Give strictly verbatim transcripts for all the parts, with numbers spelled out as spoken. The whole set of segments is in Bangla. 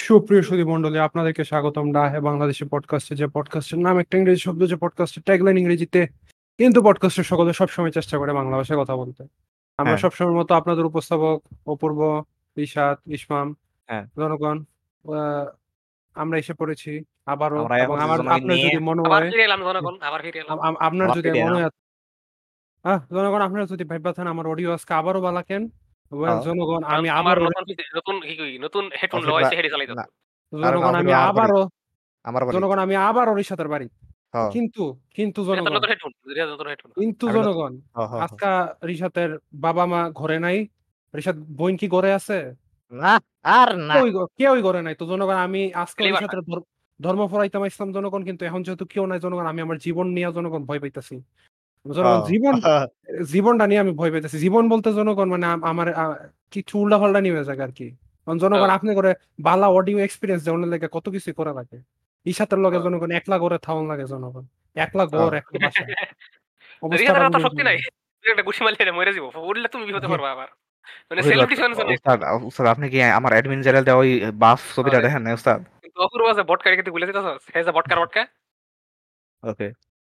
সুপ্রিয় সুধী মণ্ডলী, আপনাদেরকে স্বাগতম ডাহে বাংলাদেশি পডকাস্টে। যে পডকাস্টের নাম একটা ইংরেজি শব্দ, যে পডকাস্টের ট্যাগলাইন ইংরেজিতে, কিন্তু পডকাস্টের সকলে সবসময় চেষ্টা করে বাংলা ভাষায় কথা বলতে। আমরা হ্যাঁ, সবসময় মতো আপনাদের উপস্থাপক অপূর্ব, ইশাদ, ইসমাম, হ্যাঁ। জনগণ, আহ, আমরা এসে পড়েছি আবারও। আমরা এবং এখন যে আমার জনগণ আপনার নিয়ে যদি মনে আবার হয় ফিরে এলাম জনগণ, আবার ফিরে এলাম। আম- আম- আপনার আবার যদি ফিরে মনে এলাম। হয়, হ্যাঁ জনগণ, আপনারা যদি ভাইবা থান আমার অডিও আজকে আবারও বালাকেন, ওয়েল হ্যাঁ, জনগণ, কারণ আমি আমার আবারও নতুন পিসি নতুন কি কই নতুন হেডফোন অফির বা লইছে হেডি চালাই না, যাচ্ছে। আরে না, জনগণ অফির আমি বা আমার বাড়ি, আবারও আমার বাড়ি। জনগণ আমি আবারও রিশাতের বাড়ি। হ্যাঁ, কিন্তু কিন্তু এটা তো জনগণ নতুন হেডফোন, এটা নতুন হেডফোন। কিন্তু আমি নতুন। জনগণ হ্যাঁ, হ্যাঁ, হ্যাঁ। আজকা রিশাতের বাবা মা ঘরে নাই। রিশাত বোন কি ঘরে আছে? না, আর না। কেউই গ- কেউই ঘরে নাই। তো জনগণ আমি আজকে খালি বাসা। রিশাতের ধর- ধর্ম পড়াইতাম ইসলাম জনগণ, কিন্তু এখন যেহেতু কেউ নাই জনগণ, আমি আমার জীবন নিয়ে জনগণ ভয় পাইতাছি। জনগণ হ্যাঁ, জীবন হ্যাঁ, জীবনটা নিয়ে আমি ভয় পাইতেছি। জীবন বলতে জনগণ মানে আম- আমার আহ, কিছু উল্টা পাল্টা নিয়ে যাক আর কি। কারণ জনগণ হ্যাঁ, আপনি করে বালা অডিও এক্সপিরিয়েন্স যেমন লাগে কত কিছু করা লাগে। ইসাতের লগে হ্যাঁ। জনগণ একলা করে থাউন লাগে জনগণ। একলা ঘর হ্যাঁ। একলা বাসা, অবস্থা রিহাতের অত কাবুলের শক্তি জন্য। নাই। তুই একটা ঘুষি মারলে মরে যাবো। উঠলে তুমি বিপদে হে, পড়বা আবার। মানে অফির বাদ, সেলিব্রিটি মানুষ না একটু। উস্তাদ, উস্তাদ আপনি কি আমার অ্যাডমিন চ্যানেল দেওয়া ওই বাফ ছবিটা হয়। দেখেন না উস্তাদ? কিন্তু অপূর্ব আছে বটকা রেখে ভুলে যেতেছস। হে যে বটকার বটকা। ওকে।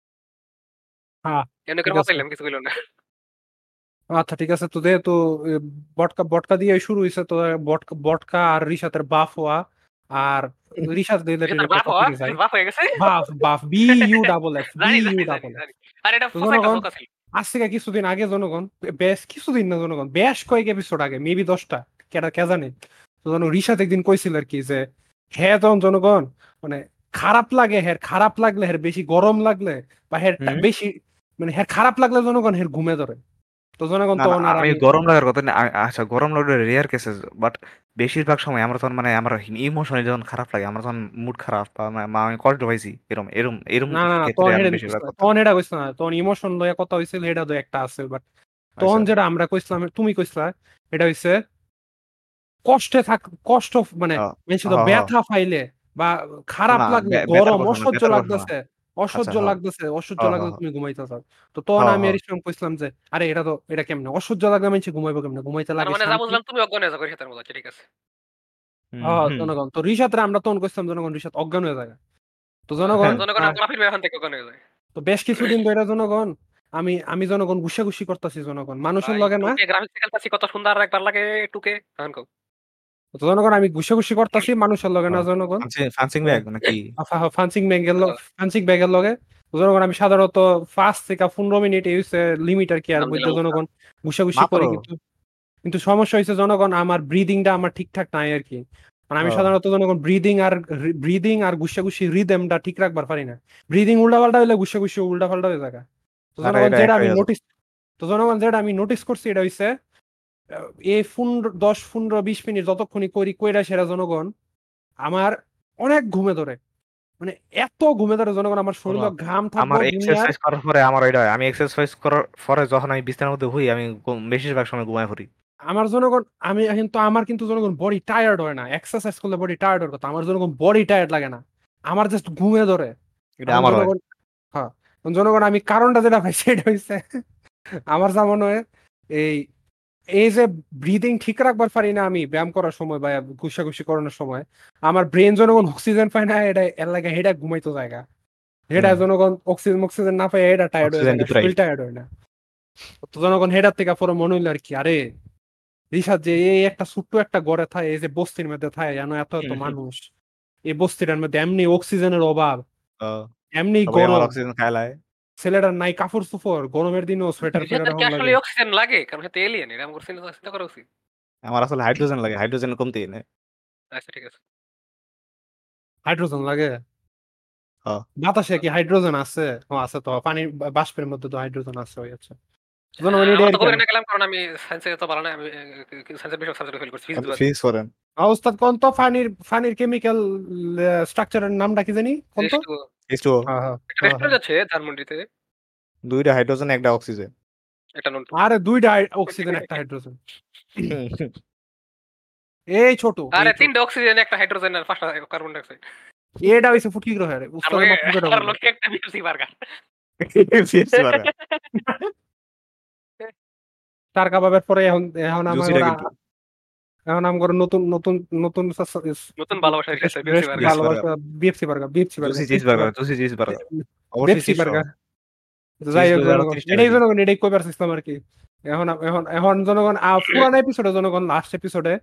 হ্যাঁ এমনি করে ঠিক আছে। বাঁচাইলাম কিছু কইলো না। আচ্ছা ঠিক আছে, তো যেহেতু এ, বটকা বটকা দিয়ে শুরু হয়েছে, তো বটকা বটকা আর রিশাতের বাফ হওয়া আর রিশাদ রিলেটেড রিহাতের একটা বাপ হওয়া, টপিকে যাই। বাপ হয়ে গেছে। Buff buff B U double F B জানি ইউ জানি জানি ডাবল এফ জানি। আর এটা তো ফসা একটা জনগণ জোক আছে। আজ থেকে কিছুদিন আগে জনগণ, বেশ কিছুদিন না জনগণ, বেশ কয়েক এপিসোড আগে, মেবি দশটা, কেটা কে জানে। তো জনগণ রিশাদ একদিন কইছিল আর কি যে, হ্যাঁ তখন জনগণ মানে খারাপ লাগে, হ্যাঁ খারাপ লাগলে, হ্যাঁ বেশি গরম লাগলে, বা হ্যাঁ টা- হুম। বেশি মানে হ্যাঁ খারাপ লাগলে জনগণ হ্যাঁ ঘুমে ধরে। তো জনগণ না, না, তখন আর আমি আমি গরম লাগার কথা না, আ- আচ্ছা গরম লাগলে রেয়ার কেসেস, বাট বেশিরভাগ সময় আমরা তখন মানে আমার ইমোশনে যখন খারাপ লাগে, আমরা তখন মুড খারাপ বা মা- মা- আমি কষ্ট পাইছি, এরম এরম এরম না না না ক্ষেত্রে তখন আমি হেডে কইস বেশিরভাগ না, করতাম। তখন হেডা কইস না, তখন ইমোশন লইয়া কথা হইছিল, হেডা তো একটা আছে। বাট তখন আচ্ছা। যেটা আমরা কইছিলাম, তুমি কইছিলা, এটা হইছে কষ্টে থাক, কষ্ট মানে হ্যাঁ, বেশি তো হ্যাঁ, হ্যাঁ। ব্যথা পাইলে বা খারাপ না, লাগলে, বে- বেতার গরম কথা না, অসহ্য বেতার কথা না। লাগতেছে, আচ্ছা, অসহ্য হ্যাঁ, লাগতেছে, অসহ্য হ্যাঁ, লাগলে হ্যাঁ, তুমি ঘুমাইতে চাও। তো তখন হ্যাঁ, আমি হ্যাঁ। এরিস্টম কইছিলাম যে, আরে এটা তো এটা কেমনে অসহ্য লাগলে মানুষ ঘুমাইবো কেমনে, ঘুমাইতে তার লাগে মানে যা শান্তি। বুঝলাম তুমি অজ্ঞান হয়ে যাও রিহাতের মতো। আচ্ছা, ঠিক আছে। হুম, হ্যাঁ হুম। জনগণ, তো রিশাদ আমরা তখন কইছিলাম জনগণ রিশাদ অজ্ঞান হয়ে যায়। তো আহ, জনগণ এখন জনগণ আহ, আর মাফির এখান থেকে অজ্ঞান হয়ে যায়। তো বেশ কিছুদিন ধরে জনগণ আমি আমি জনগণ গুসাগুসি করতেছি জনগণ মানুষের ভাই লগে না। টুকে গ্রাফিক্স খেলতেছি কত সুন্দর একবার লাগে টুকে। এখন কও। তো জনগণ আমি ঘুষাঘুষি করতেছি মানুষের লগে না হ্যাঁ। জনগণ। ফান্সিং ফান্সিং ব্যাগ নাকি? ফান্সিং ব্যাগের আহ, ফান্সিং ব্যাগের লগে। তো জনগণ আমি সাধারণত পাঁচ থেকে পনেরো মিনিট ইউজ লিমিট আর কি, আর নাম মধ্যে দিলাম উস্তাদ। জনগণ ঘুষাঘুষি মাত্র? করি। কিন্তু কিন্তু সমস্যা হয়েছে জনগণ, আমার ব্রিদিংটা আমার ঠিকঠাক নাই আর কি। মানে আমি ও, সাধারণত জনগণ ব্রিদিং আর ব্রিদিং আর ঘুষাঘুষি রিদেমটা ঠিক রাখবার পারি না। ব্রিদিং উল্টা পাল্টা হইলে ঘুষাঘুষি উল্টা পাল্টা হয়ে যায়। তো আরে জনগণ এটা যেটা আমি একটাই আছে। নোটিস তো জনগণ যেটা আমি নোটিস করছি এটা হইছে, আহ, এই পনেরো দশ পনেরো বিশ মিনিট যতক্ষণই করি কইরা সেরা জনগণ আমার অনেক ঘুমে ধরে। মানে এত ঘুমে ধরে জনগণ, আমার শোনো, শরীরে ঘাম থাকবো আমার দুনিয়ার। এক্সারসাইজ করার পরে আমার ওইটা হয়, আমি এক্সারসাইজ করার পরে যখন আমি বিছানার মধ্যে হই, আমি ঘুম- বেশিরভাগ সময় ঘুমায় পড়ি। আমার জনগণ আমি কিন্তু আমার কিন্তু জনগণ বডি টায়ার্ড হয় না, এক্সারসাইজ করলে বডি টায়ার্ড হওয়ার কথা, আমার জনগণ বডি টায়ার্ড লাগে না, আমার জাস্ট ঘুমে ধরে। এটা এখন আমার হয়। জনগণ, হ্যাঁ এখন জনগণ আমি কারণটা যেটা পাই সেটা হইছে আমার যা মনে হয়, এই এই যে ব্রিদিং ঠিক রাখবার পারি না আমি ব্যায়াম করার সময় বা ঘুষাঘুষি করানোর সময়, আমার ব্রেন জনগণ অক্সিজেন পায় না, এটা এর লাগে হেডা ঘুমাইতো জায়গা, হেডা হুম। জনগণ অক্সিজেন অক্সিজেন না পায় এটা টায়ার্ড হয়ে অক্সিজেন যায়, ডিপ্রাইভ। শরীর টায়ার্ড হয় না। তো জনগণ হেডার থেকে পরে মনে হইলো আর কি, আরে রিসাদ যে এই একটা ছোট্ট একটা গড়ে থাকে, এই যে বস্তির মধ্যে থাকে জানো, এত এত মানুষ, এই বস্তিটার মধ্যে এমনি অক্সিজেনের অভাব, এমনি সবাই আমার গরম, অক্সিজেন খায় লাই। ছেলেটার নাই কাপড় চোপড়, গরমের দিনেও সোয়েটার ফোয়েটার রিহাতের কি এখন আসলে লাগে। অক্সিজেন লাগে? কারণ সে তো এলিয়েন, এরকম করে চিন্তা চিন্তা করা উচিত। আমার আসলে হাইড্রোজেন লাগে, হাইড্রোজেন কমতে এনে। আচ্ছা, ঠিক আছে। হাইড্রোজেন লাগে? হ্যাঁ। বাতাসে কি হাইড্রোজেন আছে? ও আছে তো, পানির বা- বাষ্পের মধ্যে তো হাইড্রোজেন আছে, ওই আচ্ছা। জনগণ আহ, এটা আমার আর তো কি গভীর আমি না গেলাম কারণ আমি সায়েন্সে তো ভালো না। আমি সায়েন্সের বেশি সাবজেক্ট ফেল করছি, ফিজিক্স আপনি বাদে। ফিজিক্স করেন? অবস্থা কোন তো ফানির ফানির কেমিক্যাল স্ট্রাকচারের নামটা কি জানি কোন তো। H two O. H two O. হ্যাঁ হ্যাঁ একটা হ্যাঁ হ্যাঁ। রেস্টুরেন্ট আছে ধানমন্ডিতে। দুইটা হাইড্রোজেন, একটা অক্সিজেন। এটা নন। আরে দুইটা অক্সিজেন একটা হাইড্রোজেন, এই ছোট, এই আরে ছোট। তিনটা অক্সিজেন, একটা হাইড্রোজেন আর পাঁচটা কার্বন ডাই অক্সাইড। এটা হইছে ফুটকি গ্রহের আর উস্তাদের লগে মাথা কেটে আর বললো। লগে একটা বিএফসি বার্গার। CSC burger. তার কাবাবের পরে এখন এখন আমার জুসিটা ওরা, কিন্তু। এখন আমগর নতুন নতুন নতুন নতুন ভালোবাসা research Pepsi best burger Pepsi ভালোবাসা BFC burger BFC juicy burger cheese burger juicy cheese burger অবশ্যই বেপসি চিজ বার্গার চিজ যাই হোক লইলে আরো জনগণ ত্রিশ টাকা এটাই দিই জনগণ এটাই কইবার চেষ্টা আর কি এখন এখন এখন জনগণ আ- পুরান এপিসোডে জনগণ লাস্ট এপিসোডে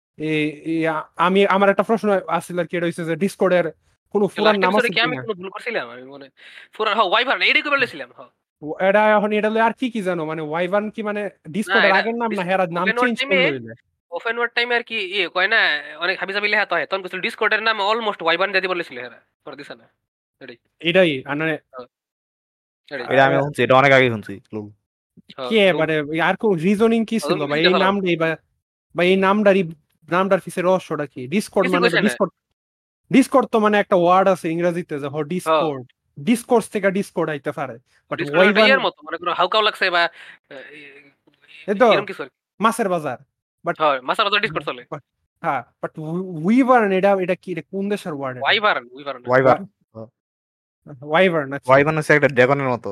আমি আমার একটা প্রশ্ন আসছিল আর কি এটা হইছে যে ডিসকর্ডের কোনো পুরান লাস্ট নাম এপিসোডে আছে কি আমি কিনা কোনো ভুল করছিলাম আমি মনে পুরো হ্যাঁ ওয়াইভার এইটাই করে বলেছিলাম হ্যাঁ এটা এখন এটা লইয়া আর কি কি জানো মানে ওয়াইভান কি মানে না ডিসকর্ডের এটা আগের নাম না হেরা নাম ওপেন ওয়ার্ড চেঞ্জ টাইমে করলো হইলে ওপেন ওয়ার্ড টাইমে আর কি ইয়ে কয় না অনেক হাবিজাবি লেখা তো হয় তখন কিছু ডিসকর্ডের নাম অলমোস্ট ওয়াইভান দিতে বলেছিল এরা করে দিছে না এটাই এটাই আর মানে হ্যাঁ, এটাই এটা আমি শুনছি এটা অনেক আগে শুনছি লুল। হ্যাঁ, কে লুল। মানে আর কোন রিজনিং কি ছিল তুমি বা বুঝতে এই পারো। নামটাই বা বা এই নামটারই নামটার পিছে রহস্যটা কি ডিসকর্ড কিছু মানে কইছে না। ডিসকর্ড ডিসকর্ড তো মানে একটা ওয়ার্ড আছে ইংরেজিতে যে হ ডিসকর্ড ডিসকোর্স থেকে ডিসকর্ড আইতে পারে বাট ডিসকর্ড ওয়াইভান ইয়ের মতো মনে করো হাউকাও লাগছে বা এই তো এরকম কিছু আর কি। মাছের বাজার বাট হয় মাসা বাজার ডিসকর্ড চলে হ্যাঁ বাট উইভার্ন এটা এটা কি এটা কোন দেশের ওয়ার্ড এটা ওয়াইভারন ওয়াইভারন ওয়াইবার ওয়াইভার্ন আচ্ছা ওয়াইবার হচ্ছে একটা ড্রাগনের মতো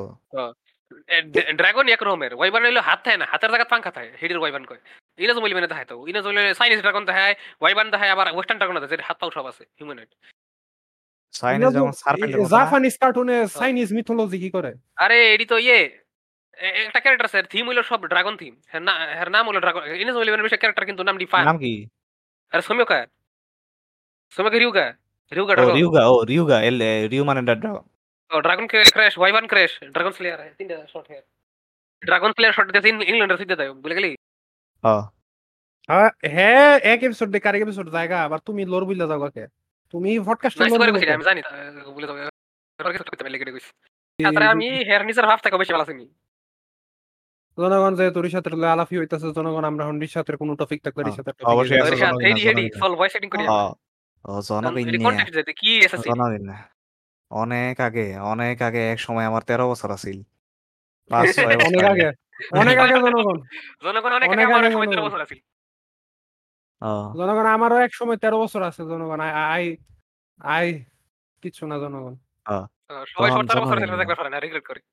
ড্রাগন এক রকমের ওয়াইভারন হইলো হাত থাকে না হাতের জায়গা পাঙ্খা থাকে হেডির ওয়াইভারন কয় ইনা জমলি মানে থাকে তো ইনা জমলি চাইনিজ ড্রাগন থাকে ওয়াইভারন থাকে আবার ওয়েস্টার্ন ড্রাগন থাকে যেটা হাত পাও সব আছে হিউম্যানয়েড চাইনিজ যেমন সার্পেন্টের মতো না? জাপানিজ কার্টুনে চাইনিজ মিথোলজি কি করে আরে এডি তো ইয়ে এ- একটা ক্যারেক্টার আছে থিম হইলো সব ড্রাগন থিম এর নাম হলো ড্রাগন ইনা জমলি মানে বেশি ক্যারেক্টার কিন্তু নাম ডিফান নাম কি আরে সোমিওকা সোমিওকা রিউগা রিউগা ও ড্রাগন রিউগা ও রিউগা এল রিউ মানে ড্রাগন ও dragon crash wyvern crash dragon slayer তিনটা shot here dragon slayer shot দিতে ইংল্যান্ডের সিদ্ধা দেয় বলে গেলি হ্যাঁ হ্যাঁ, হ্যাঁ এক এপিসোড দেখে আরেক এপিসোড জায়গা আবার তুমি লোর বুঝলে যাও কাকে তুমি পডকাস্ট নাইস লোর করে বুঝলে কইছি আমি জানি তা, বলে তো এবার কিছু করতে পারলে কেটে কইছি তারপরে আমি হেয়ার নিজের হাফ থেকে বেশি ভালো আছি জনগণ যে তোর সাথে আলাফি হইতাছে জনগণ আমরা হন্ডির সাথে কোনো টপিক থাকলে হ্যাঁ, সাথে অবশ্যই আছে তোর সাথে জনগণ, হেডি হেডি জনগণ। সল ভয়েস সেটিং করি হ্যাঁ, ও জনগণ এর নিয়ে কন্টেক্সট যেতে কি এসএসসি জনগণ না। অনেক আগে অনেক আগে এক সময় আমার তেরো বছর আছিল পাঁচ ছয় বছর অনেক আগে অনেক আগে জনগণ জনগণ অনেক অনেক আগে আমার আগে সময় তেরো জনগণ। বছর আছিল হ্যাঁ, জনগণ আমারও এক সময় তেরো বছর আছে জনগণ আই আই আই কিছু না জনগণ হ্যাঁ। আহ, সবাই তখন সবার তেরো বছর জনগণ ছেড়ে থাকবে পারে না রিগ্রেট করি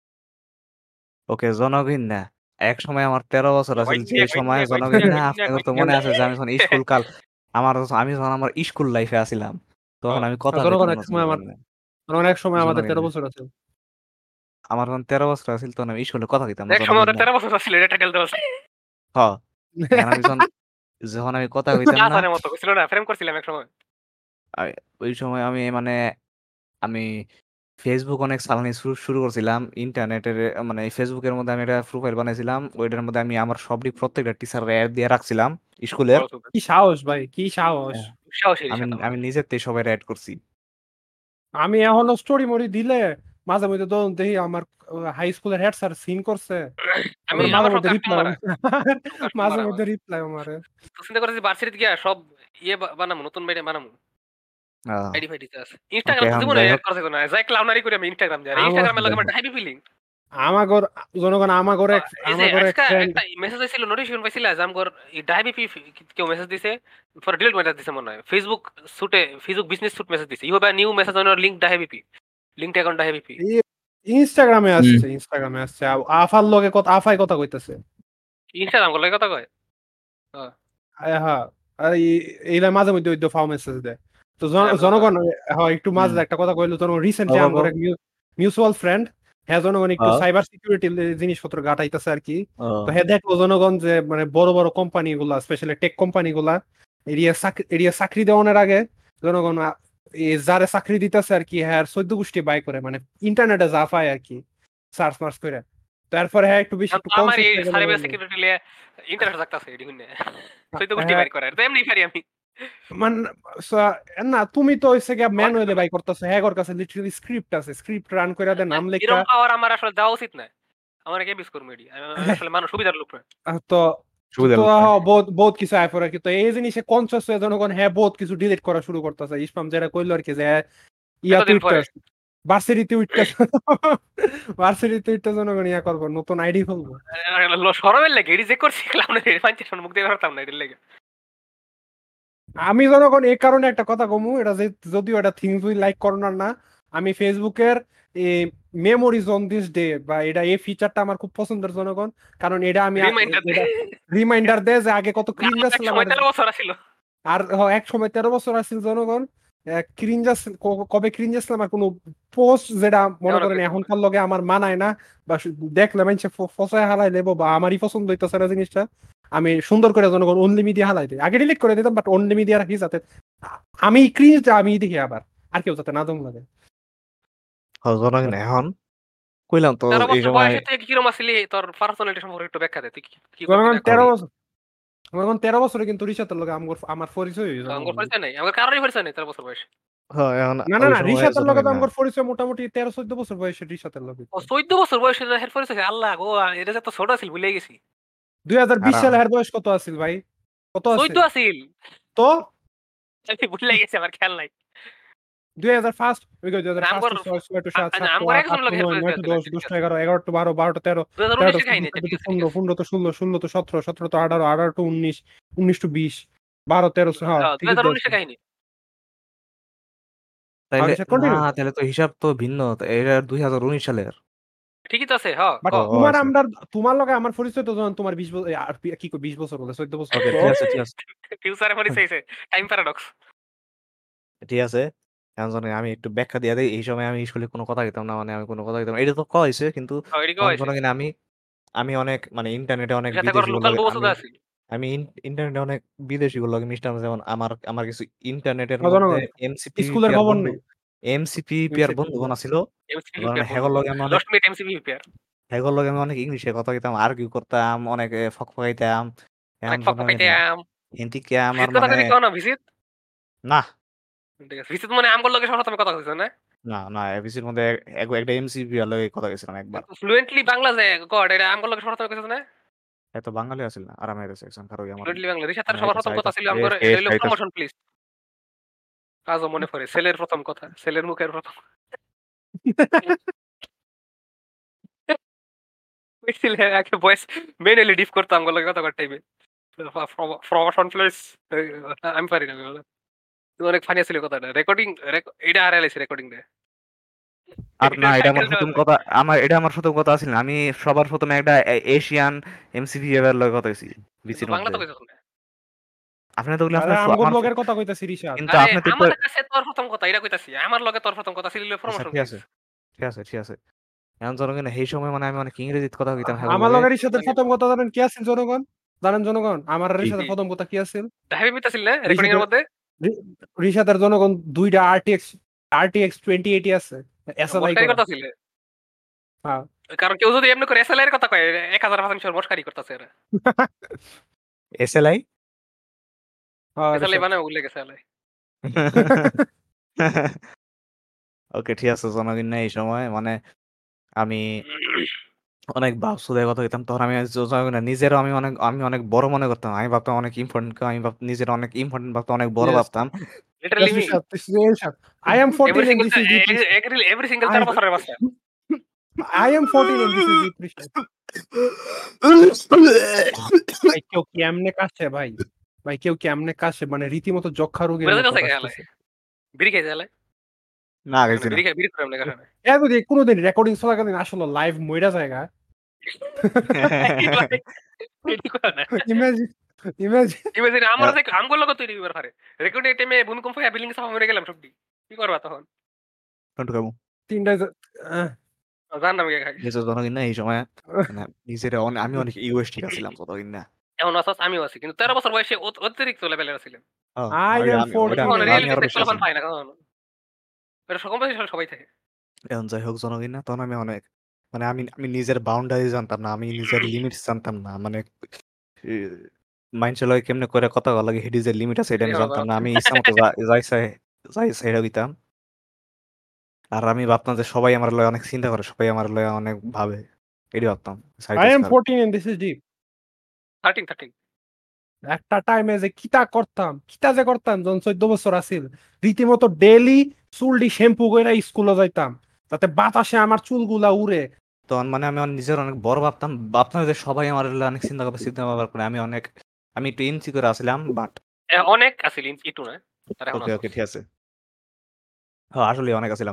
ওকে জনগণ না এক সময় আমার তেরো বছর আছিল কয়েক যে নিয়ে, কয়েক সময় নিয়ে, কয়েক জনগণ নিয়ে, না কয়েক আপনাদের নিয়ে, তো কয়েক মনে নিয়ে। আছে যে আমি যখন স্কুল কাল আমার আমি যখন আমার স্কুল লাইফে আছিলাম তখন হ্যাঁ। আমি কথা জনগণ কইতাম এক না সময় আমার জনগণ না। জনগণ এক সময় আমাদের জনগণ তেরো না। বছর আছে আমার যখন তেরো বছর আছিল তখন আমি স্কুলে কথা কইতাম না এক সময় জনগণ ওদের না। তেরো বছর ছিল এটা টাইটেল দেওয়া হ্যাঁ, এখন আমি যখন যখন আমি কথা কইতাম না আসানের মতো ছিল না ফ্রেম করছিলাম এক সময় আই- ওই সময় আমি মানে আমি ফেসবুক অনেক চালানি শুরু শুরু করছিলাম ইন্টারনেটের মানে ফেসবুকের মধ্যে আমি একটা প্রোফাইল বানাইছিলাম ওইটার মধ্যে আমি আমার সবই প্রত্যেকটা টিচার অ্যাড দিয়ে রাখছিলাম স্কুলের বড় সুপার কি সাহস ভাই কি সাহস হ্যাঁ, সাহসী আমি সাথে আমি নিজের থেকে সবাই অ্যাড করছি আমি এখনো স্টোরি মরি দিলে মাঝে মধ্যে তো দেখি আমার হাই স্কুলের হেড স্যার সিন করছে আমি আমার মাঝে আমার সব মধ্যে কাস্টমার রিপ্লাই কাস্টমার মাঝে আমার মধ্যে রিপ্লাই আমারে তো চিন্তা করেছি ভার্সিটিতে গিয়া সব ইয়ে বা- বানামু নতুন বাইরে বানামু আহ, আইডি ফাইডি আছে ইনস্টাগ্রাম ওকে তো এখন জীবনে যাই অ্যাড হোক করতে না যাই ক্লাউনারি করে আমি ইনস্টাগ্রাম যাই আমার- ইনস্টাগ্রামে লাগে আমার ডাইবি ফিলিং আমাগর জনগণ আমাগর এক এই যে আমাগর এক আজকে ফ্রেন্ড একটা মেসেজ আইছিল নোটিফিকেশন পাইছিল যে আমগর ডাইবি কেউ মেসেজ দিছে ফর ডিলিট মেসেজ দিছে মনে হয় ফেসবুক সুটে ফেসবুক বিজনেস সুট মেসেজ দিছে you have a new message on your link ডাইবি লিংক অ্যাকাউন্ট ডাইবি ইনস্টাগ্রামে আসছে ইনস্টাগ্রামে আসছে আ- আফার লগে কথা আফাই কথা কইতাছে ইনস্টাগ্রাম করলে কথা কয় আয় হ্যাঁ আর এই- এইলা মাঝে মধ্যে ওই ফাও মেসেজ দেয় তো জন- হ্যাঁ, জনগণ হ্যাঁ একটু মাঝে হুম। একটা কথা কইলো জনগণ রিসেন্টলি বলো, আমার বলো। এক মিউচুয়াল ফ্রেন্ড হ্যাঁ জনগণ একটু হ্যাঁ। সাইবার সিকিউরিটি জিনিসপত্র গাটাইতেছে আর কি আহ, তো হ্যাঁ দেখলো জনগণ যে মানে বড় বড় কোম্পানি গুলা স্পেশালি টেক কোম্পানি গুলা এরিয়া চাকরি এরিয়া চাকরি দেওয়ানোর আগে জনগণ আ- এই যারে চাকরি দিতেছে আর কি হ্যাঁ চোদ্দ গোষ্ঠী বাই করে মানে ইন্টারনেটে যা পায় আর কি সার্চ মার্চ করে তারপরে হ্যাঁ একটু বেশি একটু আমার এই conscious হয়ে গেলো সাইবার জনগণ। সিকিউরিটি লিয়ে ইন্টারনেট থাকতাছে এডি হুনে সৈত গোষ্ঠী হ্যাঁ, বাইর করে তো এমনি পারি আমি মান সা- না তুমি তো হইছে গিয়া ম্যানুয়ালি বাই করতেছো হ্যাঁ ওর কাছে লিটারালি স্ক্রিপ্ট আছে স্ক্রিপ্ট রান করে দেয় নাম লেখা এরকম পাওয়ার আমার আসলে যাওয়া উচিত না আমার কে বিস করবো এডি আমি আসলে মানুষ সুবিধার লোক না আহ, তো সুবিধা তো লোক হ্যাঁ, বহুত বহুত কিছু আয় পড়ে কিন্তু এই জিনিসে কনসিয়াস হয়ে জনগণ হ্যাঁ বহুত কিছু ডিলিট করা শুরু করতেছে ইসমাম যেটা কইলো আর কি যে হ্যাঁ, ইয়া এতদিন পরে। টুইটার ভার্সিটিতে উঠতেছে ভার্সিটিতে উঠতে জনগণ ইয়া করবো নতুন আইডি খুলবো সরমের লাগে এডি যে করছি ক্লাউনের পাঁচটা মুখ দিয়ে পারতাম না এডির লাগে আমি জনগণ এই কারণে একটা কথা কমু এটা যে যদিও এটা থিংস উই লাইক করোনার না আমি ফেসবুকের এই মেমোরিজ অন দিস ডে বা এটা এই ফিচারটা আমার খুব পছন্দের জনগণ, কারণ এটা আমি আ- রিমাইন্ডার দে এটা রিমাইন্ডার দেয় যে আগে কত ক্রিঞ্জ আমার এক ছিলাম, সময় আর তেরো বছর ছিল। আর হ, এক সময় তেরো বছর আসছিল জনগণ, ক্রিঞ্জ কবে ক্রিঞ্জ ছিলাম, আর কোনো পোস্ট যেটা মনে এমন করেন কইতাম না। এখনকার লগে আমার মানায় না, বা শু- দেখলে মানুষে ফসায় হালাই দেবো, বা আমারই পছন্দ হইতেছে না জিনিসটা, আমি সুন্দর করে জনগণ অনলি মিডিয়া হালাই দিই। আগে ডিলিট করে দিতাম, বাট অনলি মিডিয়া রাখি যাতে আ- আমি ক্রিঞ্জটা আমি দেখি আবার, আর কেউ যাতে না দম লাগে। হ্যাঁ, জনগণ এখন কইলাম তো তেরো এই বছর সময় বয়সে তুই কিরম আসলি, তোর পার্সোনালিটি সম্পর্কে একটু ব্যাখ্যা দে, তুই কি কি করতি জনগণ না তেরো করতি? বছর জনগণ তেরো বছরে কিন্তু রিসাতের লগে আমার আমার পরিচয় হয়েছে আমার জনগণ। পরিচয় নাই, আমার কারোরই পরিচয় নেই তেরো বছর বয়সে। হ্যাঁ এখন না না ওই না, সময় রিসাতের লগে জনগণ তো না আমার পরিচয় মোটামুটি তেরো চোদ্দ বছর বয়সে রিসাতের লগে। ও চোদ্দ বছর বয়সে হের পরিচয়, আল্লাহ গো, এটা যে তো ছোট আছিল ভুলে গেছি। দুই হাজার আর বিশ সালে এর বয়স কত আছিল ভাই? কত চোদ্দ আছে আছিল, তো? আমি ভুলে গেছি, আমার খেয়াল নাই। দুই হাজার পাঁচ, ওই দুই হাজার মানে পাঁচ আমগর তো ছয় ছয় তো সাত সাত তো আমগর আট আট একজন তো লোক হের নয় নয় পরিচয় তো আছিল, দশ আচ্ছা দশ ঠিক তো আছে। এগারো এগারো তো বারো বারো তো তেরো দুই হাজার তেরো তো উনিশে চোদ্দ কাহিনী, আচ্ছা চোদ্দ ঠিক তো আছে ঠিক পনেরো আছে। পনেরো তো ষোলো ষোলো তো সতেরো সতেরো তো আঠারো আঠারো তো উনিশ উনিশ তো বিশ বারো তেরো, হ্যাঁ হ্যাঁ, দুই ঠিকই হাজার তো আছে। উনিশে কাহিনী। হ্যাঁ তাইলে না, কন্টিনিউ। তাহলে তো হিসাব তো ভিন্ন, এটা দুই হাজার উনিশ সালের। ঠিকই তো আছে, হ্যাঁ ক। বাট ও ও তোমার আচ্ছা, আমরা তোমার লগে আমার পরিচয় তো যখন তোমার বিশ বছর, আর কি কই বিশ বছর বলে চোদ্দ বছর ওকে তো। ঠিক আছে ঠিক আছে ফিউচারে পরিচয় হইছে, টাইম প্যারাডক্স। ঠিক আছে। এখন জনগণ আমি একটু ব্যাখ্যা দিয়ে দিই। এই সময় আমি স্কুলে কোনো কথা কইতাম না, মানে আমি কোনো কথা কইতাম না, এটা তো কয়া হইছে, কিন্তু হ্যাঁ এদিকে এখন হয়েছে। জনগণ আমি আমি অনেক মানে ইন্টারনেটে অনেক সাথে করে বিদেশি লোকাল গুলোকে বউ আমি সুদা আছিল। আমি ইন- ইন্টারনেটে অনেক বিদেশি গুলোকে মিশতাম, যেমন আমার আমার কিছু ইন্টারনেটের হ্যাঁ, মধ্যে জনগণ এমসিপি স্কুলের পেয়ার খবর বন্ধু নেই। এমসিপি পেয়ার এমসিপি বন্ধু বানা ছিল। এমসিপি কারণ পেয়ার বন্ধু, হেগোর লগে আমি অনেক লস্ট মিট এমসিপি পেয়ার। হেগোর লগে আমি অনেক ইংলিশে কথা কইতাম, আর্কিউ করতাম, অনেক এ, ফকফকাইতাম। এখন অনেক ফক জনগণ ফকাইতে না, আম। হিন্দিকে আমার ভিজিট কথা মানে কইলি কেউ না, ভিজিট। না ঠিক আছে, ভিজিট মানে আমগর লগে সবার কথা কইছ না? না না এবিসির মধ্যে এক- একটা এমসিপি এর লগে কথা কইছিলাম একবার। ফ্লুয়েন্টলি বাংলা যে গড, এটা আমগর লগে সবার কথা কইছ না? এত বাঙালি আছিল না, আরামে গেছে একজন কারো আমার ফ্লুয়েন্টলি বাংলা রিসাতের আমি সবার এটা প্রথম কথা চাইতাম ছিল এ আমগর, এ এটা হইলো চাইতাম প্রমোশন প্লিজ। আজও মনে পড়ে ছেলের প্রথম কথা, ছেলের মুখের প্রথম। ছেলে একে ভয়েস মেনুয়ালি ডিপ করতাম আমগর লগে কথা কর টাইমে। প্রমোশন প্লিজ, আমি পারি না এগুলো। অনেক ফানি ছিল কথাটা, রেকর্ডিং এটা আর এলাইছে রেকর্ডিং দে। আর না, এটা আমার টাইটেল দেওয়া প্রথম যায়। কথা, আমার এটা আমার প্রথম কথা আছিল না। আমি সবার প্রথমে একটা এ- এশিয়ান এমসিপি এর লগে কথা কইছি কিন্তু বিসির বাংলা মধ্যে। তো কইছ না। আপনি তো বললেন আরে আপনার ফ- আমগর আমার ফ- লগের কথা কইতাছি রিশাদ। কিন্তু আরে আপনি তো একটু আমার কাছে তোর প্রথম কথা এটা কইতাছি, আমার লগে তোর প্রথম কথা ছিল আচ্ছা প্রমোশন ঠিক প্লিজ। আছে ঠিক আছে ঠিক আছে। এখন জনগণ এই সময় মানে আমি অনেক ইংরেজিতে কথা কইতাম আ- হেগোর আমার লগে। লগের সাথে প্রথম কথা জানেন কি আছিল জনগণ? জানেন জনগণ আমার কি সাথে কি প্রথম কথা কি আছিল? দাহাবি মিতাছিল না রেকর্ডিং এর রিশাদের মধ্যে? রিশাদের জনগণ দুইটা আরটিএক্স আরটিএক্স টোয়েন্টি এইটি আছে, এসএলআই মস্কারি করা। করতেছিল। হ্যাঁ। কারণ কেউ যদি এমনি করে এসএলআই এর কথা কয়, এক হাজার পার্সেন্ট শিওর মস্কারি করতেছে এরা। এসএলআই হ্যাঁ এসএলআই রিশাদ। মানে ভুলে গেছে এসএলআই। ওকে ঠিক আছে জনগণ না, এই সময় মানে আমি অনেক বাপসুদের কথা কইতাম, তখন আমি জ- জনগণ না, নিজেরও আমি অনেক আমি অনেক বড় মনে করতাম, আমি ভাবতাম অনেক ইম্পর্টেন্ট, আমি ভাব নিজের অনেক ইম্পর্টেন্ট ভাবতাম, অনেক বড় Yes. ভাবতাম। Yes, literally me. Rishad. This is Rishad. I am fourteen every and single this is deep Rishad. Every single I তেরো বছরের বাচ্চা। I am fourteen and this is deep Rishad. ভাই কেউ কি এমনে কাছে ভাই? ভাই কেউ কি এমনে কাছে মানে রীতিমতো যক্ষা রোগীর বুঝে মতো গেছে খেয়ালে কাশতেছে। বিড়ি খেয়েছে এলাই। না মানে গেছি না। বিড়ি খেয়ে বিড়ি করে এমনি কারণে। এ যদি কোনোদিন রেকর্ডিং চলাকালীন আসলে লাইভ মইরা জায়গা এটি করে না। ইমাজিন ইমাজিন ইমাজিন আমরা যে আমগুলো লোক তৈরি করতে পারে। রেকর্ডিং টাইমে ভূমিকম্প হয়ে বিল্ডিং চাপা মরে গেলাম সবটি। কি করবা তখন? কোনটা খাবো? তিনটা যে- আহ, জান না খাই। গেছো জনগণ না, এই সময় মানে নিজের অনেক আমি অনেক ইগোইস্টিক ছিলাম ততদিন না। এমন আসাস আমিও আছি, কিন্তু তেরো বছর বয়সে অত- অতিরিক্ত লেভেলের ছিলেন। ও, I ওইটা am আমি ওইটা fourteen কখনো and রিয়েল আমি আরো ফেস বেশি দেখতে আছি। পায় না কখনো। এটা সকম বয়সী সবাই থাকে। এখন যাই হোক জনগণ না, তখন আমি অনেক মানে আমি আমি নিজের বাউন্ডারি জানতাম না, আমি নিজের লিমিটস জানতাম না, মানে মাইন্ডসের লগে কেমনে করে কথা বলা লাগে, হেডি যে লিমিট আছে এটা আমি জানতাম না। আমি ইচ্ছা মতো যা- যাই চাই যাই চাইরা দিতাম। আর আমি ভাবতাম যে সবাই আমার লগে অনেক চিন্তা করে, সবাই আমার লগে অনেক ভাবে, এটি ভাবতাম I চাইতেছি am আর fourteen and this is deep. Thirteen thirteen একটা টাইমে যে কিতা করতাম কিতা যে করতাম যখন চোদ্দ বছর আছিল, রীতিমতো ডেইলি চুলটি শ্যাম্পু করে স্কুলে যাইতাম যাতে বাতাসে আমার চুলগুলা উড়ে। তখন মানে আমি আমার নিজের অনেক বড় ভাবতাম, ভাবতাম যে সবাই আমার লগে অনেক চিন্তা করবে, চিন্তা ভাবনা করে আমি অনেক আমি একটু ইনসিকিউর আসছিলাম, বাট অনেক আছিল ইটু না, আর এখন ওকে আসাস। ওকে ঠিক আছে। হ্যাঁ আসলে অনেক আছিলাম।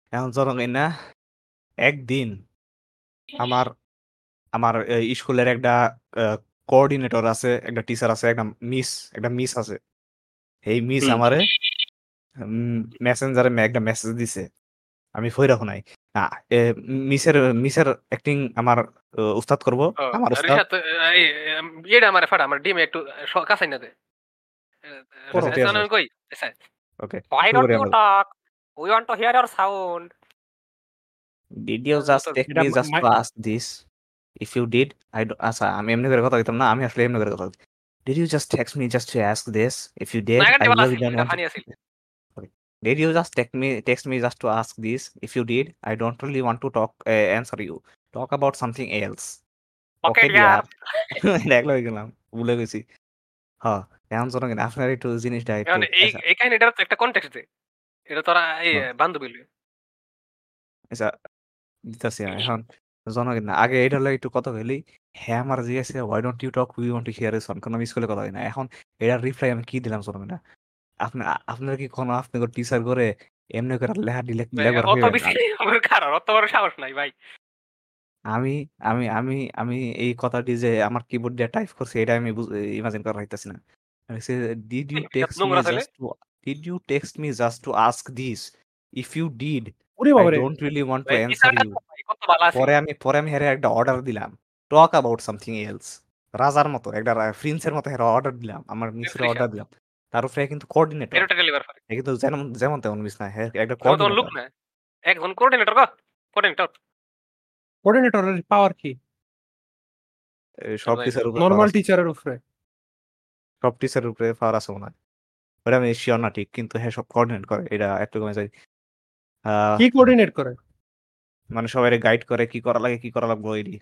এখন জনগণ না একদিন আমার আমার এই স্কুলের একটা কোঅর্ডিনেটর আছে, একটা টিচার আছে, একটা মিস একটা মিস আছে। এই মিস হুম। আমারে মেসেঞ্জারে একটা মেসেজ দিছে, আমি ফইরা নাই। না এ মিসের মিসের অ্যাক্টিং আমার আহ, উস্তাদ করব, ও, আমার উস্তাদ। রিশাদ এই এম, ইয়েটা আমার ফাটা আমার ডিম একটু স- কাছাই না দে করো। আচ্ছা ঠিক আছে, আমি কই আচ্ছা, ওকে why শুরু don't করি you আমরা। talk, we want to hear your sound. Did you uh, just to take এটা মি জাস্ট টু মা- ask this if you did I আচ্ছা আমি এমনি করে কথা কইতাম না, আমি আসলে এমনি করে কথা কই। Did you just text me just to ask this if you did নাগার আই দিয়ে ভালো রিয়েলি আছিল ডোন্ট এটা ওয়ান্ট টু। ফানি আছিল Okay. Did you just text me text me just to ask this? If you did, I don't really want to talk uh, answer you. Talk about something else. Okay Okay, ইয়ার dear. দেখলো হয়ে গেলাম, ভুলে গেছি। হ্যাঁ, এমন জন্য কিনা আপনার একটু জিনিসটা একটু মানে এই আচ্ছা এই কাহিনীটার তো একটা কনটেক্সট দে এটা তোরা এই হ্যাঁ, বান্ধবী লইয়া। আচ্ছা দিতেছি আমি এখন। জনগণ না আগে এটা হলো একটু কথা বলি। হ্যাঁ আমার জিজ্ঞাসা why don't you talk we want to hear a song, কারণ আমি স্কুলে কথা হয় না। এখন এটার রিপ্লাই আমি কি দিলাম জনগণ না? আপনি আপনার কি কোনো আপনার টিচার করে এমনি করে লেখা দিলে ভাই, লেখবার অত হইবেন? বেশি আমার কারণ অত বড় সাহস নাই ভাই। আমি আমি আমি আমি এই কথাটি যে আমার কিবোর্ড দিয়ে টাইপ করছি এটা আমি ইমাজিন করা হইতাছি না। ডিড ইউ এত টেক্সট মি নোংরা ছেলে just to did you text me just to ask this if you did ওরে আই বাবারে। ডোন্ট রিয়েলি ওয়ান্ট টু ভাই অ্যান্সার টিচারটা ইউ। তো ভাই কত ভালো আছিল। পরে আমি পরে আমি হেরে একটা অর্ডার দিলাম, টক অ্যাবাউট সামথিং এলস। রাজার মতো একটা প্রিন্সের মতো হেরে অর্ডার দিলাম, আমার মিসরে রিশাদ অর্ডার দিলাম। তার উপরে কিন্তু কোঅর্ডিনেটর, এরোটা ডেলিভার করে কিন্তু যেমন যেমন তেমন মিস না, হ্যাঁ একটা যেমন তোমার লুক কোঅর্ডিনেটর। না একজন কোঅর্ডিনেটর গো কোঅর্ডিনেটর কোঅর্ডিনেটরের পাওয়ার কি? সব জানি না টিচার উপরে পাওয়ার নরমাল আছে, টিচারের উপরে? সব টিচার উপরে পাওয়ার আছে মনে হয়। ওটা আমি শিওর না ঠিক, কিন্তু হ্যাঁ সব কোঅর্ডিনেট করে এটা একটু কমে যায়। আহ কি কোঅর্ডিনেট করে? মানে সবাই গাইড করে কি করা লাগে কি করা লাগবে ওইডি।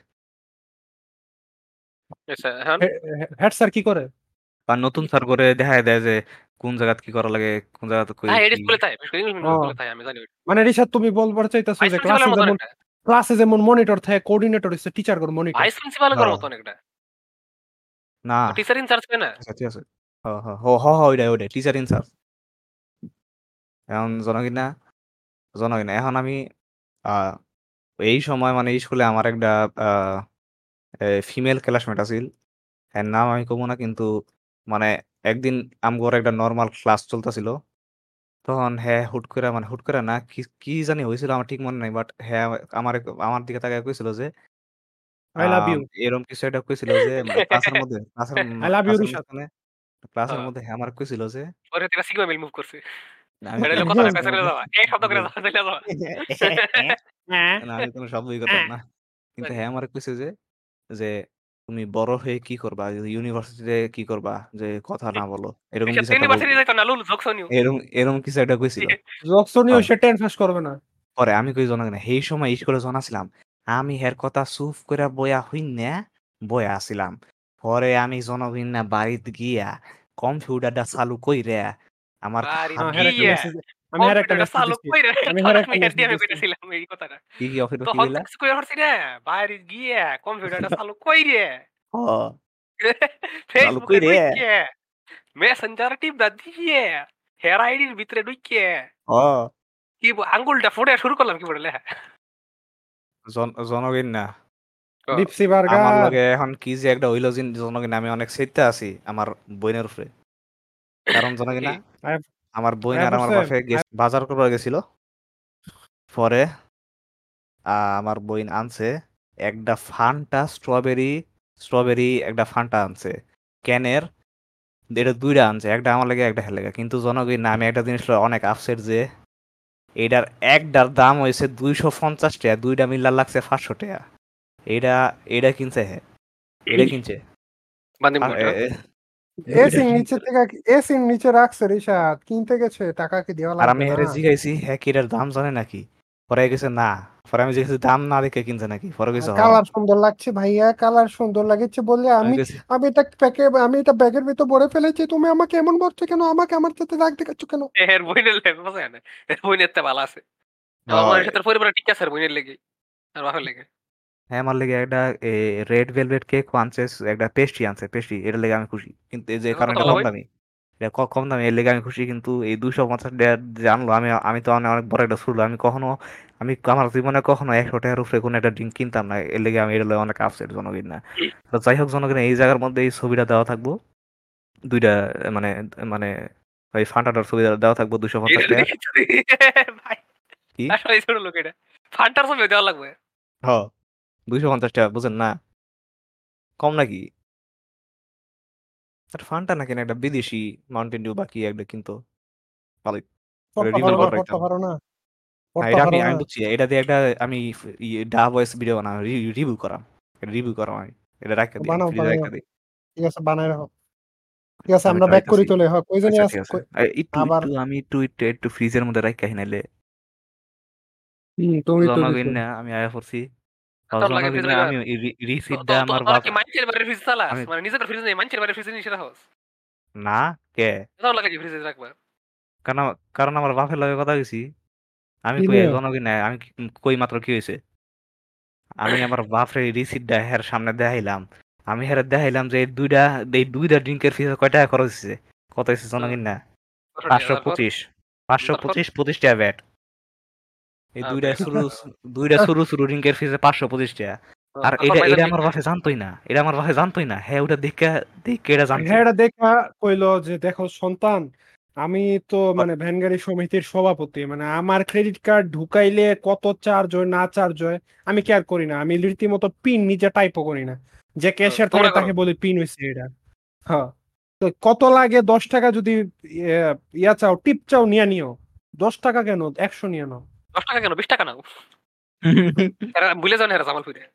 আচ্ছা এখন হেড স্যার কি করে? বা নতুন স্যার করে দেখা দেয় যে কোন জায়গাত কি করা লাগে, কোন জায়গাতে কই হ্যাঁ এটা কি। স্কুলে তাই ইংলিশ ও, স্কুলে তাই আমি জানি মানে রিশাদ তুমি বলবার চাইতেছো ভাইস যে ক্লাসে প্রিন্সিপালের মতন যেমন একটা ক্লাসে যেমন মনিটর থাকে, কোঅর্ডিনেটর হচ্ছে টিচার করে মনিটর। ভাইস প্রিন্সিপালের হ্যাঁ মতন একটা না টিচার ইনচার্জ পেয়ে না আচ্ছা ঠিক আছে। হ্যাঁ হ্যাঁ হ হ হ, ওইটাই ওইটাই টিচার ইন স্যার। এখন জনগণ না জনগণ না, এখন আমি আহ এই সময় মানে স্কুলে আমার একটা ফিমেল ক্লাসমেট আছিল। এর নাম আমি কমু না, কিন্তু মানে একদিন আমগোর একটা নরমাল ক্লাস চলতেছিল। তখন হ্যাঁ হুট করে মানে হুট করে না কি কি জানি হয়েছিল আমার ঠিক মনে নাই, বাট হ্যাঁ আমার আমার দিকে তাকায় কইছিল যে আই লাভ আম, ইউ। এরকম কিছু একটা কইছিল যে মানে ক্লাসের মধ্যে ক্লাসের আই লাভ ইউ ক্লাসের রিশাদ। মাঝখানে ক্লাসের হ্যাঁ মধ্যে হ্যাঁ আমার কইছিল যে পরে থেকে সিগমা মেল মুভ করছে আমি এটা কোনো হলো কথাটা ক্লাসের পেছনে মধ্যে যাওয়া এই শব্দ করে যাওয়া চলে যাওয়া না আমি কোনো শব্দই করতাম না, কিন্তু জানি হ্যাঁ আমার কইছে যে যে তুমি বড় হয়ে কি করবা, ইউনিভার্সিটিতে কি করবা, যে কথা না বলো, এরকম সে কিছু তো একটা বল- ইউনিভার্সিটি যাইতো না লুল জোকসনিও এরকম এরকম কিছু একটা কইছিল। জকসনিও হ্যাঁ, সে টেন পাস করবে না। পরে আমি কই জনা না সেই সময় স্কুলে জনা ছিলাম, আমি হের কথা চুপ করে বয়া হইন না বয়া আছিলাম। পরে আমি জনগণ না বাড়িতে গিয়া কম্পিউটারটা চালু কইরে আমার বাড়ি হ্যাঁ, হ্যাঁ একটা গিয়া মেসেজ, আমি হ্যাঁ একটা কম্পিউটারটা মেসেজ চালু দিছি। কইরা আমি হ্যাঁ তখন একটা আমি হেড মেসেজ দিয়ে আমি দিছি। কইতেছিলাম এই কথাটা কি কি অফিস কি তখন তো কইলা? কিছু করে হরছি না বাইরে গিয়া কম্পিউটারটা চালু কইরে হ চালু ফেসবুকে কইরে ঢুকিয়ে মেসেঞ্জার টিপটা দিয়ে হেয়ার আইডির ভিতরে ঢুকিয়ে হ কি ব- আঙ্গুলটা ফুটে শুরু করলাম কি বলে লেখা জন জনগণ না ও, ডিপসি আমার বার্গার। লগে এখন কি যে একটা হইলো যে জনগণ আমি অনেক সেইতে আছি আমার বোনের উপরে। কারণ জনগণ কি না আমার বোন আয়া আর আমার পড়ছে। বাপে গেছ- বাজার করবার গেছিল। পরে আহ, আমার বোন আনছে একটা ফান্টা স্ট্রবেরি স্ট্রবেরি একটা ফান্টা আনছে ক্যানের। এটা দুইটা আনছে, একটা আমার লাগে একটা হের লাগে, কিন্তু জনগণ না আমি একটা জিনিস লইয়া অনেক আপসেট যে এটার একটার দাম হয়েছে দুইশো পঞ্চাশ টাকা, দুইটা মিল্লার লাগছে পাঁচশো টাকা। এটা এটা কিনছে হ্যাঁ এটা কিনছে বান্দিম আর কইটা এ- এ- দুইটা এসির নিচে কিনছে। থেকে এসির নিচে রাখছে রিশাদ, কিনতে গেছে, টাকা কি দেওয়া আর লাগবে আমি না? হেরে জিগাইছি হ্যাঁ কি এটার দাম জানে নাকি? পরে গেছে না। পরে আমি জিজ্ঞেস দাম না দেখে কিনছে নাকি, পরে গেছে হ। কালার সুন্দর লাগছে ভাইয়া, কালার সুন্দর লাগছে বলে আমি আমি গেছি আমি এটা প্যাকে আমি এটা ব্যাগের ভিতর ভরে ফেলেছি। তুমি আমাকে এমন বলছো কেন? আমাকে আমার সাথে রাগ দেখাচ্ছ কেন? এর বইনের লেগে বুঝে না এর বইনের তে ভালো আছে আমার মনে হয়। সাথে পরিবার ঠিক আছে আর বইনের লেগে আর বাপের লেগে হ্যাঁ আমার লেগে একটা রেড ভেলভেট কেক আনছে, একটা পেস্ট্রি আনছে পেস্ট্রি, এটা লেগে আমি খুশি, কিন্তু এই যে এখন কারণ কত এটা ভালো কম বই দামি। এটা ক- কম দামে, এর লেগে আমি খুশি। কিন্তু এই দুইশো পঞ্চাশ টাকা যে আনলো, আমি আমি তো অনেক অনেক বড় একটা শুরু। আমি কখনো আমি আমার জীবনে কখনো একশো টাকার উপরে কোনো একটা ড্রিঙ্ক কিনতাম না। এর লেগে আমি এটা লইয়া অনেক আপসেট জনগণ না। তো যাই হোক জনগণ, এই জায়গার মধ্যে এই ছবিটা দেওয়া থাকবো দুইটা, মানে মানে ওই ফান্টাটার ছবি দেওয়া থাকবো দুইশো পঞ্চাশ এটা টাকা। দেখি তো ভাই, কি? আসলে ছোট লোক এটা। ফান্টার ছবি দেওয়া লাগবে। হ, দুইশো পঞ্চাশ টাকা বুঝেন না? কম নাকি? আর ফান্টা না কিনা একটা বিদেশি মাউন্টেন ডিউ বাকি একটা কিন্তু ভালোই পড়তে রিভিউ পারো না, করে পড়তে রাখতাম। পারো না, হ্যাঁ, পড়তে এটা আমি পারো না। আমি বুঝছি, এটা দিয়ে একটা আমি ডা ভয়েস ভিডিও বানাম, রিভিউ করাম, এটা রিভিউ করাম আমি, এটা রাখা দিই, আমি বানাও ফ্রিজে বানাও, রাখা দিই। ঠিক আছে বানাই রাখো। ঠিক আছে আমি আমরা ব্যাক করি ট্রাইতেছি। চলে, হ্যাঁ কই জানি আচ্ছা আস ঠিক আছে, কই- এই একটু আবার একটু আমি একটু একটু একটু ফ্রিজের মধ্যে রাখা নাইলে হুম তুমি তো জনগণ দিছো। না আমি আয়া পড়ছি। তোর লাগে জনগণ ফ্রিজ না রাখবা? আমি তো- রিসিপ্টটা তো- তো- আমার তোরা বাপ, কি মানুষের বাড়ির ফ্রিজ চালাস? আমি মানে নিজেদের ফ্রিজ নেই, মানুষের বাড়ির ফ্রিজ নিয়ে রাখোস? না কে, তোর লাগে কি ফ্রিজে রাখবা? কারণ আমার- কারণ আমার বাপের লগে কথা হয়েছি। আমি কি কই নিয়ে? জনগণ না আমি কি- কই মাত্র কি হয়েছে, আমি আমার বাপরে রিসিপ্টটা হের সামনে দেখাইলাম। আমি হেরে দেখাইলাম যে এই দুইটা এই দুইটা ড্রিঙ্কের ফিস কয় টাকা খরচ হয়েছে, কত হয়েছে হুম, জনগণ না? ছশো টাকা। পাঁচশো তারপর পঁচিশ পাঁচশো তারপর পঁচিশ পঁচিশ টাকা ব্যাট। এই আহ, দুইটা বেশ। শুরু দুইটা শুরু শুরু ড্রিঙ্কের ফিসে পাঁচশো পঁচিশ টাকা। আহ, আর তারপর এটা মাইজার এটা আমার নিচ্ছে। বাপে জানতোই না, এটা আমার বাপে জানতোই না, হ্যাঁ ওটা দেখে দেখে এটা জানছে। হ্যাঁ এটা দেখা কইলো যে দেখো সন্তান, আমি তো মানে ভ্যানগাড়ি সমিতির সভাপতি, মানে আমার ক্রেডিট কার্ড ঢুকাইলে কত চার্জ হয় না চার্জ হয় আমি কেয়ার করি না, আমি রীতিমতো পিন নিজে টাইপও করি না, যে হুম, ক্যাশিয়ার থাকে তোমরা করো। তাকে বলি পিন হয়েছে এটা। হ্যাঁ, তো কত লাগে দশ টাকা যদি ইয়ে- ইয়া চাও টিপ চাও নিয়ে নিও, দশ টাকা কেন একশো নিয়ে নাও। দশ টাকা কেন, বিশ টাকা নাও। এরা ভুলে যান, এরা জামাল ফিরে।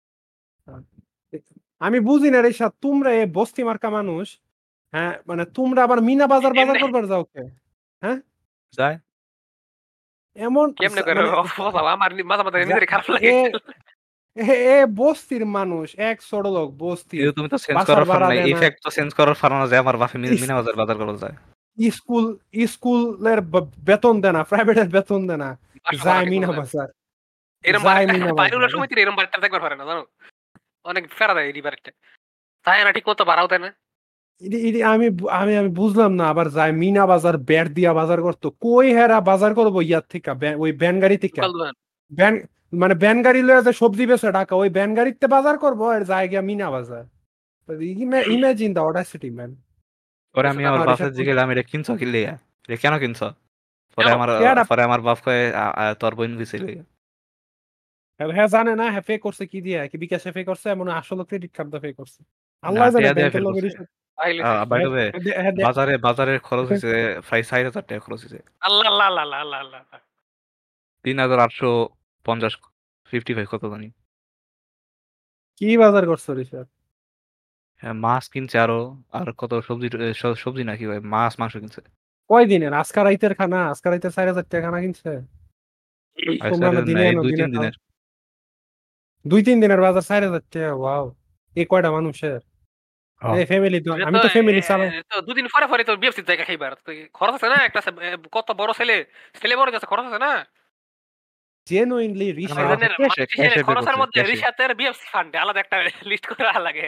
আমি বুঝি না রেশা, তোমরা এ বস্তি মার্কা মানুষ, হ্যাঁ মানে তোমরা আবার মিনা বাজার বাজার এমনি করবার যাও কে? হ্যাঁ যায় এমন কেমনে যা- করে মানে বাবা, আমার নি- মাঝে মাঝে যা- নিজের খারাপ লাগে। এ এ এ বস্তির মানুষ, এক ছোট লোক বস্তির, কিন্তু তুমি তো চেঞ্জ বাসার করার পারো ভাড়া না, দেয় না, ইফেক্ট তো চেঞ্জ করার পারো না যে আমার বাপে মি- ইস- মিনা বাজার বাজার করা যায়। স্কুল স্কুলের বে- বেতন দেয় না, প্রাইভেটের বেতন দেয় না, বাসা ভাড়া যায় ঠিক মতো মিনা দেয় না। বাজার, এরম যায় বাড়িটা মিনা বাইরে বাজার। সমিতির এরম বাড়িটা দেখবার পারে না, জানো? অনেক ফেরা দেয় এই বাড়িটা। তাই না, ঠিক মতো ভাড়াও দেয় না। ইদি- ইদি আমি বু- আমি আমি বুঝলাম না, আবার যায় মিনা বাজার ব্যাট দিয়া বাজার করতো, কই হেরা বাজার করবো ইয়ার থেকে, ব্যান- ওই ব্যান গাড়ি থেকে, লোকাল দোকান। ব্যান মানে ব্যান গাড়ি লয়ে যে সবজি বেচে ঢাকা, ওই ব্যান গাড়িতে বাজার করবো আর যায় গিয়া Meena Bazar. Imagine the audacity man. পরে কিছু আমি আমার টাকা আর পয়সা। বাপে জিগেলাম এটা কিনছো কি লেগা, এটা কেন কিনছো? পরে কেন? আমার কেডা? পরে আমার বাপ কয়ে "আ- আ, তোর বোন দিছে লেগা।" হ্যাঁ জানে না, হ্যাঁ পে করছে কি দিয়ে, কি বিকাশে পে করছে, এমন আসলে ক্রেডিট কার্ড দিয়ে পে করছে, না আল্লাহ জানে টিয়া দিয়ে ব্যাংকের ফেল লোকের করছে। রিসোর্স। তাইলে বাই দ্য ওয়ে, হ্যাঁ বাজারে বাজারের খরচ হয়েছে প্রায় ষাট হাজার টাকা খরচ হয়েছে। আল্লাহ আল্লাহ আল্লাহ আল্লাহ আল্লাহ আল্লাহ আল্লাহ। তিন হাজার আটশো পঞ্চাশ, ফিফটি ফাইভ কত জানি। কি বাজার করছো রিসার্চ? হ্যাঁ, মাছ কিনছে আরো, আর কত সবজি ট- স- সবজি নাকি ভাই, মাছ মাংস কিনছে। কয় দিনের আজকা রাইতের খানা, আজকা রাইতের চার হাজার টাকা খানা কিনছে। আর তোমরা স্যার না না, দিনে এই আনো দুই দিনে তিন খাও, দিনের দুই তিন দিনের বাজার চার হাজার টাকা, ওয়াও। এই কয়টা মানুষের, হ্যাঁ। এই ফ্যামিলি তো, এটা আমি তো তো এ- ফ্যামিলি চালাই। এ- তো দুদিন পরে পরে তো বিএফসির জায়গা খাইবার তো খরচ আছে না একটা সে- এ, কত বড় ছেলে, ছেলে বড় যাচ্ছে, খরচ আছে না। জেনুইনলি আমার রিসার্চ, বাপে মাইজানের ক্যাশে মাইজানের ক্যাশে পে খরচের করছে, মধ্যে ক্যাশে। রিসাতের বিএফসি ফান্ডে আলাদা একটা লিস্ট করে রাখা লাগে।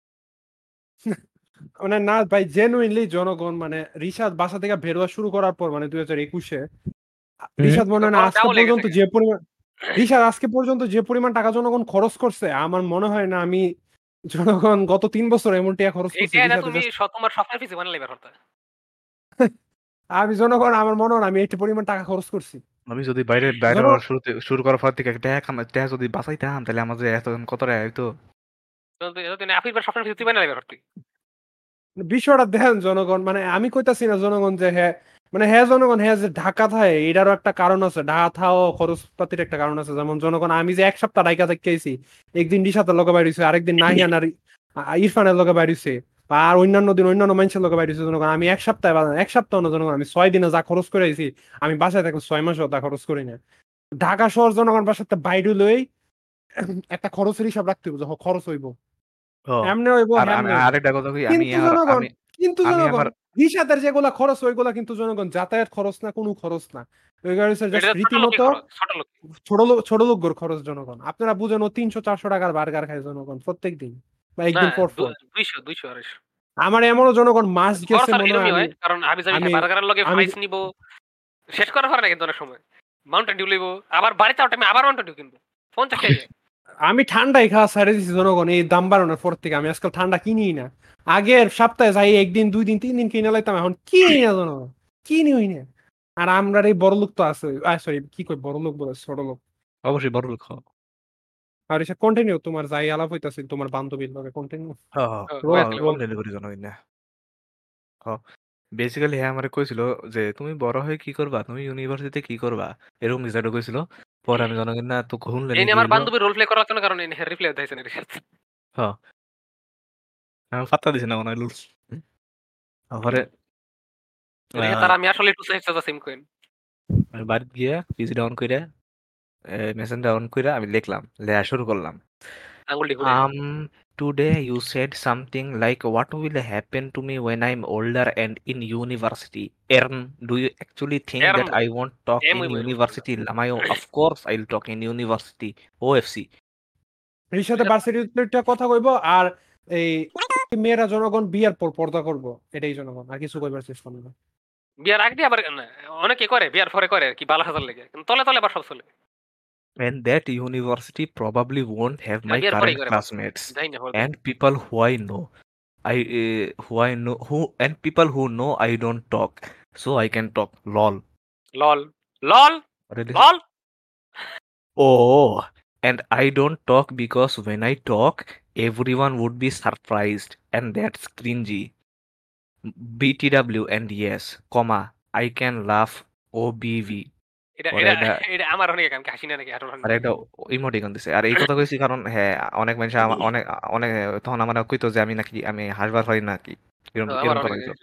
মানে না ভাই জেনুইনলি জনগণ মানে রিসার্চ বাসা থেকে বেরোয়া শুরু করার পর মানে দুই হাজার একুশে হুম। রিশাদ মনে হয় না খরচ আজকে ডাবল হয়ে গেছে। পর্যন্ত যে পরিমাণ, রিশাদ আজকে পর্যন্ত যে পরিমাণ টাকা জনগণ খরচ করছে, আমার মনে হয় না আমি জনগণ গত তিন বছর এমন টাকা খরচ করছি এইটা না রিশাদে তুমি just। স- তোমার স্বপ্নের পিছিয়ে বানালে এবার হতো। আমি জনগণ আমার মনে হয় না আমি এই পরিমাণ টাকা খরচ করছি। আমি যদি বাইরে বাইরে জন হওয়ার শুরুতে শুরু করার পর থেকে টাকা কামা টাকা যদি বাঁচাইতাম তাহলে আমার যে এত কত টাকা হইতো। তুমি আফিফের স্বপ্নের পিছিয়ে বানালে এবার হতো। বিষয়টা দেখেন জনগণ, মানে আমি কইতাছি না জনগণ যে হ্যাঁ মানে হ্যাঁ জনগণ হ্যাঁ যে ঢাকা থাকে এটারও একটা কারণ আছে, ঢাকা থাও খরচপাতির একটা কারণ আছে, যেমন জনগণ আমি যে এক সপ্তাহ ঢাকা থেকে আইছি, একদিন রিসাতের লোকে বাইরেছে, আরেকদিন নাহিয়ান আর আ- ইরফানের লোকে বাইরেছে, আর অন্যান্য দিন অন্যান্য মানুষের লোকে বাইরেছে, জনগণ আমি এক সপ্তাহে বা- এক সপ্তাহ না জনগণ আমি ছয় দিনে যা খরচ করে আইছি, আমি বাসায় থাকলে ছয় মাসও তা খরচ করি না। ঢাকা শহর জনগণ বাসাতে বাইরে লই একটা খরচের হিসাব রাখতে হবে, যখন খরচ হইব ও, এমনে হইব আর আমি হেমনে হইব। আরেকটা কথা কই, আমি কিন্তু আমার জনগণ, আমি কিন্তু আমি জনগণ আমার রিসাতের যেগুলা খরচ ওইগুলা কিন্তু জনগণ যাতায়াত খরচ না, কোনো খরচ না, ওইগুলা জাস্ট এটা ছোট লোকই রীতিমতো খরচ, ছোট লোক। ছোট লোক ছোট লোকগুলোর খরচ জনগণ। আপনারা বুঝেন ও তিনশো চারশো টাকার বার্গার খায় জনগণ প্রত্যেক দিন বা না, একদিন পর পর। দুইশো দুইশো আড়াইশো। আমার এমনও জনগণ মাস বড় গেছে স্যার মনে হয় এরমই আমি হয় কারণ হাবি জাবি আমি খাই বার্গারের লগে আমি ফ্রাইস নিব শেষ করা পারে না কিন্তু অনেক সময় মাউন্টেন ডিউ লইব আবার বাড়িতে আউট টাইমে আবার মাউন্টেন ডিউ কিনবো পঞ্চাশ টাকা আমি ঠান্ডাই খাওয়া ছেড়ে দিচ্ছি জনগণ এই দাম বাড়ানোর পর থেকে আমি আজকাল ঠান্ডা কিনি না আগের সপ্তাহে যাই একদিন দুই দিন তিন দিন কিনে লাইতাম এখন কিনি না জনগণ কিনি হই না আর আমরা এই বড় লোক তো আছে সরি কি কই বড় লোক বলে ছোট লোক অবশ্যই বড় লোক হও। আর এসে কন্টিনিউ তোমার যাই আলাপ হইতাছে তোমার বান্ধবীর লগে কন্টিনিউ হ্যাঁ হ্যাঁ রোল হ্যাঁ রোল কন্টিনিউ করি জানো না। হ্যাঁ বেসিক্যালি হ্যাঁ আমারে কইছিল যে তুমি বড় হয়ে কি করবা তুমি ইউনিভার্সিটিতে কি করবা এরকম বিষয়টা কইছিল। পরে আমি জানাগিন না তো ঘুম এই লেনি নিয়ে কি আমার হইলো। বান্ধবী রোল প্লে করার জন্য কারণ এনে রিপ্লাই দিয়েছেন এর সাথে হ্যাঁ আমি পাত্তা দিছি না মনে হয় লুটস। তারপরে এর তার আমি আসলে two sides of the same coin আমি বাড়ি গিয়ে পিসি ডাউন করে মেশিন ডাউন করে আমি লিখলাম লেখা শুরু করলাম। আঙ্গুলটি ঘুরে Um, today you said something like what will happen to me when I'm older and in university. Ern, do you actually think এরম that I won't talk এম in ওই বই university? Lamayo, of course I'll talk in university. O F C. এর সাথে ভার্সিটিটা কথা কইব আর এই মেয়েরা জনগণ বিয়ার পর পর্দা করব এটাই জনগণ আর কিছু কইবার চেষ্টা করব না বিয়ার আগে দিয়ে আবার না, অনেকে করে বিয়ার পরে করে কি বালা হাজার লেগে কিন্তু তলে তলে আবার সব চলে And that university probably won't have এরা my বিয়ার পরেই current করে classmates যাই না হল and people who I know. I uh, who I know who and people who know I don't talk, so I can talk. Lol. লল লল Really? লল Oh, and I don't talk because when I talk, everyone would be surprised, and that's cringy. B T W and yes, comma, I can laugh O B V. এটা পরে এটা এটা এটা আমার অনেক আমি হাসি না নাকি আরো আর একটা ইমোটিকন দিছে আর এই কথা কইছি কারণ হ্যাঁ অনেক মানুষ আমা- অনেক অনেক তখন আমার কইতো যে আমি নাকি আমি হাসবার পারি নাকি এরকম আমার এরকম অনেক কথা কইতো।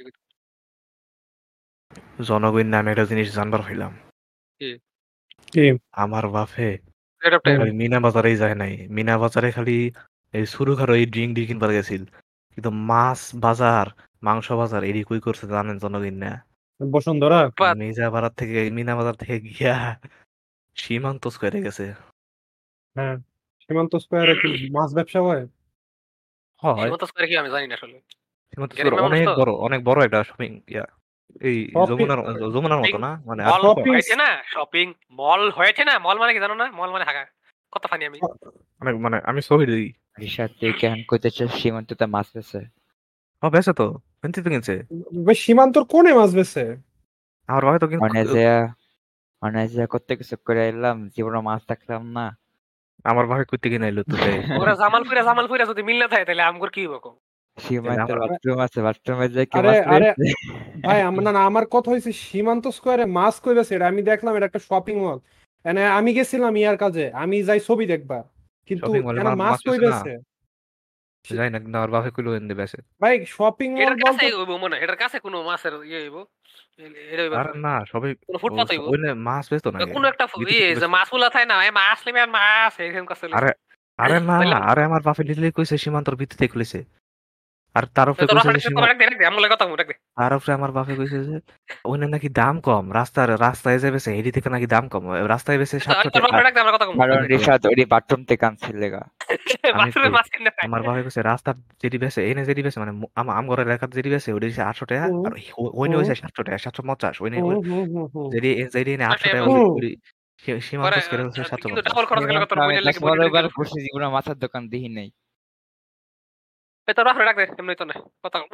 জনগণ নামে একটা জিনিস জানবার হইলাম কি আমার বাপে রেড অফ টাইম খালি মিনা বাজারেই যায় নাই মিনা বাজারে খালি এই শুরু খারো এই ড্রিঙ্ক ডি কিনবার গেছিল কিন্তু মাছ বাজার মাংস বাজার এরই কই করছে জানেন জনগণ না বসুন্ধরা মির্জা বাজার থেকে মিনা বাজার থেকে গিয়া সীমান্ত স্কয়ারে গেছে। হ্যাঁ সীমান্ত স্কয়ারে কি মাছ ব্যবসা হয় হয় সীমান্ত স্কয়ারে কি আমি জানি না আসলে সীমান্ত গ্যারি স্কয়ার মানুষ অনেক তো বড় অনেক বড় একটা শপিং ইয়া এই শপিং যমুনার যমুনার মতো না মানে আর মল ছোট শপিং হয়েছে না শপিং মল হয়েছে না মল মানে কি জানো না মল মানে হাগা কত ফানি আমি অনেক মানে আমি ছবি দিই রিশাদ তুই কেন কইতেছ সীমান্ততে মাছ বেছে ও বেছে তো কিনতে তো কিনছে ভাই সীমান্তর কোণে মাছ বেছে আমার বাবা তো কিন্তু মানে যে মানে যে করতে কিছু করে এলাম জীবনে মাছ দেখলাম না আমার বাবা কইতে কিনে আইলো তো দেয় ওরা জামালপুরে জামালপুরে যদি মিল না থাকে তাহলে আমগর কি হবো সীমান্তের আমার- বাথরুম আছে বাথরুমে যে কি আরে মাছ আরে লইছে? ভাই আমার না না, আমার কথা হয়েছে সীমান্ত স্কয়ারে মাছ কই বেছে এটা আমি দেখলাম এটা একটা শপিং মল এনে আমি গেছিলাম ইয়ার কাজে আমি যাই ছবি দেখবা কিন্তু শপিং মলে এনে মাছ মাছ কই বেছে না বেছে যাই না কিন্তু আমার বাবা কইলো এনে বেছে ভাই শপিং মল এটার কাছে বলতে হইবো মনে হয়, এটার কাছে কোনো মাছের ইয়ে হইবো এটা হইবো আর না সবাই কোনো ফুটপাত হইবো ওইনে মাছ বেচতো না কোনো একটা ইয়ে যে মাছগুলা থাকে না এই মাছ নিবে আর মাছ এরকম কাছে আরে আরে না তাইলে- আরে আমার বাপে লিটলি কইছে সীমান্তর ভিত্তিতে খুলেছে আর তার উপরে তোর কইছে যে রাখ সীমা দে রাখ দে আমগুলা কথা মনে রাখ দে তার উপরে আমার বাপে কইছে যে ওইনে নাকি দাম কম রাস্তার রাস্তায় যে বেছে এডি থেকে নাকি দাম কম রাস্তায় বেছে সাতশো তোর টাকা রাখ দে আমরা কথা কম কারণ রিশাদ ওই বাথরুম থেকে আনছিল লেগা আমি মাছের কই, মাছ কিনে খায় আমার বাবা কইছে রাস্তার যেটি বেছে এনে যেটি বেছে মানে আম আম ঘরের এলাকার যেটি বেছে ওইটা হচ্ছে আটশো টাকা হুম। আর ও- ওইনে হইছে সাতশো টাকা সাতশো পঞ্চাশ ওইনে হুম, হুম, হুম, হুম। যেটি যেটি এনে আটশো টাকা হুম। ওই সী- সীমান্ত পরে স্কয়ারে হচ্ছে সাতশো কিন্তু পঞ্চাশ ডাবল খরচ গেল তোর বইনের লাগে বইনের বার লাগে করছি জীবনে মাছের দোকান দেখি নাই এই তোর রাখ রাখ দে এমনি তো না কথা কম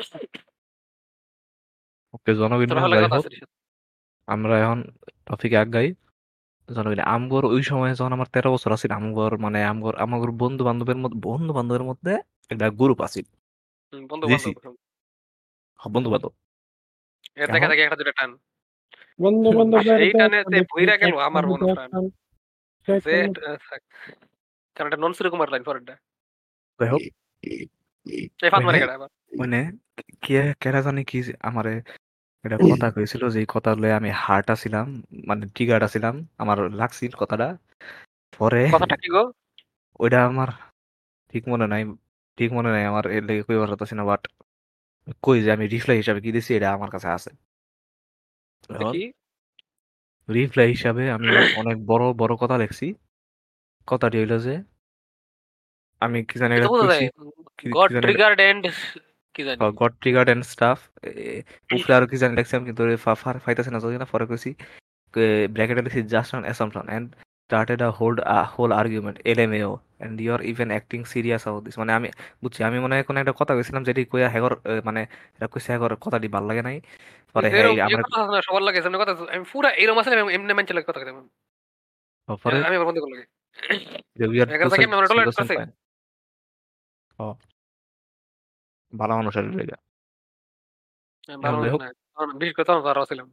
ওকে জনগণ তোর ভালো যাই কথা হোক আছে আমরা এখন টপিকে আগাই জনগণ আমগর ওই সময় যখন আমার তেরো বছর আছিল আমগর মানে আমগর আমগর বন্ধু বান্ধবের মধ্যে বন্ধু বান্ধবের মধ্যে একটা গ্রুপ আছিল হুম, বন্ধু জিসি বান্ধব বন্ধু বান্ধব এর দেখা দেখে একটা দুটো টান বন্ধু বন্ধু সেই টানেতে ভুইরা গেল আমার মনে প্রাণ যে থাক কারণ এটা নন কুমার লাইন ফরটা যাই হোক এই ফাত মারি কাটা আবার মানে কে কেরা জানি কি যে আমারে এটা কথা কইছিল যে এই কথা লয়ে আমি হার্ট আছিলাম মানে ট্রিগার্ড আছিলাম আমার লাগছিল কথাটা পরে কথাটা কি গো ওইটা আমার ঠিক মনে নাই ঠিক মনে নাই আমার এর লেগে কইবার পারতাছি না বাট কই যে আমি রিপ্লাই হিসাবে কি দিছি এটা আমার কাছে আছে দেখি রিপ্লাই হিসাবে আমি অনেক বড় বড় কথা লিখছি কথাটি হইলো যে আমি কি জানি এটা এটা বোঝা কইছি যায় কি- কি গড জানি এটা- ট্রিগার্ড এন্ড কি জানি গট ট্রিগার্ড এন্ড স্টাফ উপরে আরো কি জানি লিখছিলাম কিন্তু ফাইতাছে না যদি না পরে কইছি ব্র্যাকেটে লিখছি just an assumption and started a hold a whole argument LMAO and you are even acting serious about this মানে আমি বুঝছি আমি মনে হয় কোনো একটা কথা কইছিলাম যেটি কইয়া হেগর মানে এটা কইছে হেগর কথাটি ভাল লাগে নাই পরে হ্যাঁ এরকম ইয়ে আমার কথা আছে না সবার লাগে এমনি কথা আছে। আমি পুরা এরকম আছে আমি এমনি মানছে লাগে কথা কইতাম পরে আমি আবার বন্ধ করলাম উই আর একা টু জায়গায় আমরা টলারেট সাইডস করছে পয়েন্ট ও ভালো মানুষের লেগে আমি ভালো এখন যাই মানুষ হোক না তখন বিশেষ করে তখন তারা ছিলাম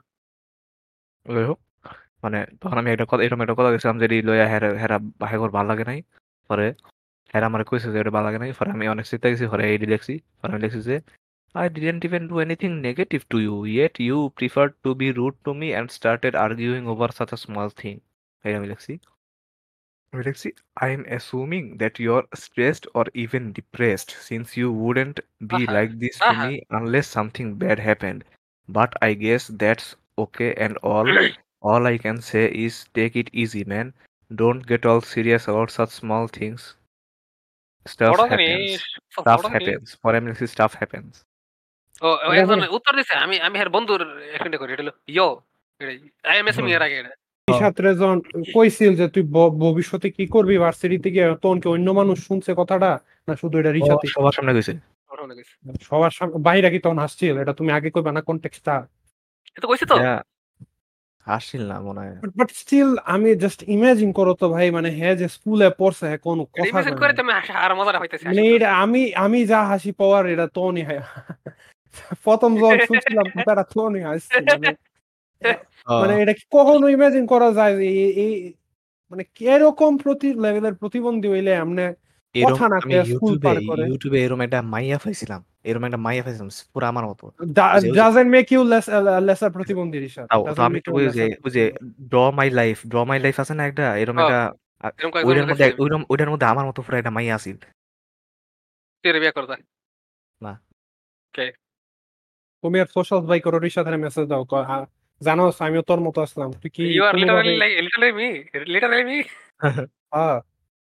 যাই হোক মানে তখন আমি একটা কথা এরকম একটা কথা গেছিলাম যেটি লইয়া হেরা হেরা হেগর ভাল লাগে নাই পরে হেরা আমার কইছে যে এটা ভাল লাগে নাই পরে আমি অনেক চিন্তা গেছি পরে এই লিখছি পরে আমি লিখছি যে I didn't even do anything negative to you, yet you preferred to be rude to me and started arguing over such a small thing. এই আমি লিখছি আমি লিখছি I am assuming that you're stressed or even depressed since you wouldn't be আহা like this to আহা me unless something bad happened. But I guess that's okay and all. All I can say is take it easy, man. Don't get all serious about such small things. Stuff ছোট happens. জিনিস Stuff ছোট জিনিস happens. পরে আমি লিখছি stuff happens. ও ও এটা একজন যে উত্তর দিছে আমি আমি হের বন্ধুর এখানে করি এটা হলো ইয়ো এটাই আই এম এস মি এর আগে এটা ছাত্রে যখন কইছিল যে তুই ভ- ভবিষ্যতে কি করবি ভার্সিটিতে গিয়ে তখন কি অন্য মানুষ শুনছে কথাটা না শুধু এটা ও রিসাতে সবার সামনে গেছে ওটা হলো গেছে। সবার সামনে বাইরে কি তখন হাসছিল এটা তুমি আগে কইবা না কনটেক্সটটা এ তো কইছি তো এটা হাসিল না মনে হয় বাট স্টিল আমি জাস্ট ইমাজিন করো তো ভাই মানে হ্যাঁ যে স্কুলে পড়ছে হ্যাঁ কোনো এটা কথা ইমেজিন কয় করে না তুমি হাসি- আর মজাটা হইতেছে মানে এটা আমি আমি যা হাসি পাওয়ার এটা তখনই হয় প্রথম যখন শুনছিলাম কথাটা তখনই হাসছি মানে মানে এটা কি কখনো ইমাজিন করা যায় যে এই এই মানে কিরকম প্রতি লেভেলের প্রতিবন্ধী হইলে আমনে এরম কথা না আমি কয়ে স্কুল ইউটিউবে পার করে ইউটিউবে এরম একটা মাইয়া পাইছিলাম এরম একটা মাইয়া পাইছিলাম পুরো আমার মতো Da- ওই যে ওই যে doesn't make you less uh, lesser প্রতিবন্ধী রিশাদ তাও তো doesn't আমি make একটু you ওই যে lesser ওই যে প্রতিবন্ধী draw my life draw my life আছে না একটা এরম হ্যাঁ একটা আ- এরকম কয়েকজন ওইটার মধ্যে দেখছি আমি ওইরম ওইটার মধ্যে আমার মতো পুরো একটা মাইয়া আছিল তুই বিয়ে করতা না কে তুমি আর সোশ্যাল বাই করো রিশাদের মেসেজ দাও ক- আ, জানোস আমিও তোর মতো আসলাম তুই কি ইউ আর কোনোভাবে literally like literally me literally me হ্যাঁ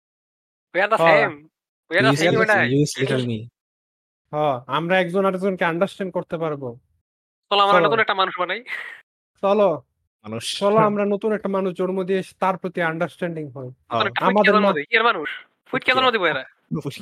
উই আর দ্য হ্যাঁ same we are the same you and I us little me হ্যাঁ আমরা একজন আরেকজনকে আন্ডারস্ট্যান্ড করতে পারবো চলো আমরা চলো নতুন একটা মানুষ বানাই চলো মানুষ চলো আমরা নতুন একটা মানুষ জন্ম দিয়ে তার প্রতি আন্ডারস্ট্যান্ডিং হই নতুন একটা ফুটকে আমাদের জন্ম মা দিই কি এর মানুষ ফুটকে জন্ম দিব এরা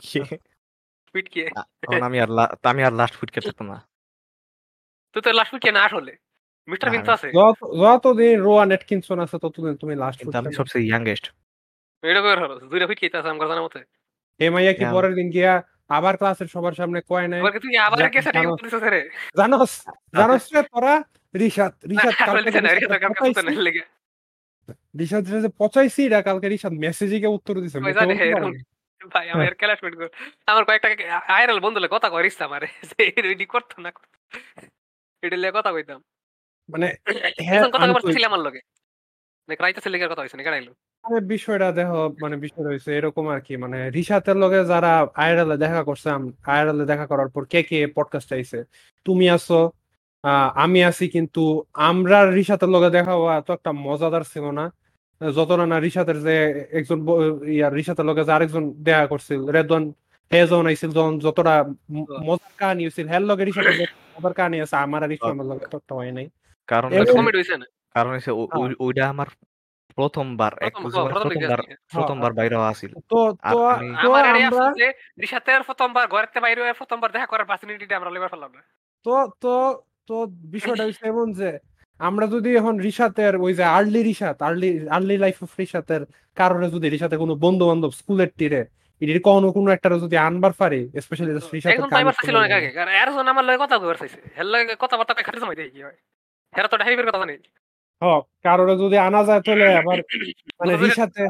ফুটকে তখন আমি আর লা- আমি আর লাস্ট ফুটকে থাকতাম না তুই তো লাস্ট ফুটকে না আসলে মিস্টার না, বিন তো আমি- আছে যত যতদিন রোয়ান এটকিনসন আছে ততদিন তুমি লাস্ট কিন্তু আমি সবচেয়ে ইয়াংগেস্ট এটা করে হলো দুইটা ফুটকে আছে আমার জানার মতে এ মাইয়া কি Yeah. পরের দিন গিয়া আবার ক্লাসের সবার সামনে কয় নাই এবার কি তুই আবার জা- গেছে ঠিক জানো- উত্তর দিছিস রে জানোস জানোস রে তোরা রিশাদ রিশাদ আসলে কালকে দিছে না রিশাদ রে কালকে সুতে না পচাইছি লেগে রিশাদ যে পচাইছি এটা কালকে রিশাদ মেসেজে গিয়ে উত্তর দিছে ওই মুখে জানে বলতে পারে এরকম নাই। ভাই আমার ক্লাসমেট আমার কয়েকটা আইরাল বন্ধুলে কথা করিস আমারে যে রেডি করতো না এটা লিয়ে কথা কইতাম মানে হ্যাঁ এখন কথা আমি কবার কই- ছিল আমার লগে দেখ রাইতে ছেলে কথা হইছে না কেডাইলো মানে বিষয়টা দেখো মানে বিষয় হয়েছে এরকম আর কি মানে রিশাতের লগে যারা আইরালে দেখা করছে আইরালে দেখা করার পর কে কে পডকাস্ট আইছে তুমি আছো আহ, আমি আছি কিন্তু আমরা রিশাতের লগে দেখা হওয়া তো একটা মজাদার ছিল না যতটা না রিশাতের যে একজন ব- ইয়ার রিশাতের লগে যে আরেকজন দেখা করছিল রেদওয়ান হে যখন আইছিল যখন যতটা ম- মজার কাহিনী হয়েছিল হের লগে রিশাতের যে মজার কাহিনী আছে আমার আর ইসলামের লগে ততটা হয় নাই কারণ এবং- হচ্ছে কমেডি হইছে না কারণ হচ্ছে ও- ওই- ওইটা আমার প্রথমবার এক প্রথম জীবনের প্রথম দিকে প্রথমবার আসছে প্রথমবার বাইরে হওয়া ছিল তো আর তো আমি- তো আমার এটাই আমরা আফসোস যে রিশাতের প্রথমবার ঘরের বাইরে হয়ে প্রথমবার দেখা করার অপরচুনিটিটা আমরা লেবার ফেললাম না তো তো তো বিষয়টা হচ্ছে এমন যে আমরা যদি এখন রিশাতের ওই যে early Rishat early early life of রিশাতের কারণে যদি রিশাতে কোনো বন্ধু বান্ধব স্কুলের তীরে এটির কোনো কোনো একটা যদি আনবার পারি স্পেশালি রিশাতের একজন তো এবার ছিল না কাকে কারণ এরজন আমার লগে কথা কইবার চাইছে হের লগে কথাবার্তা কই খাটি সময় দেই কি হয় হেরা তো ডাইভের কথা নেই কারণে যদি আনা যায় তাহলে আবার মানে রিশাতে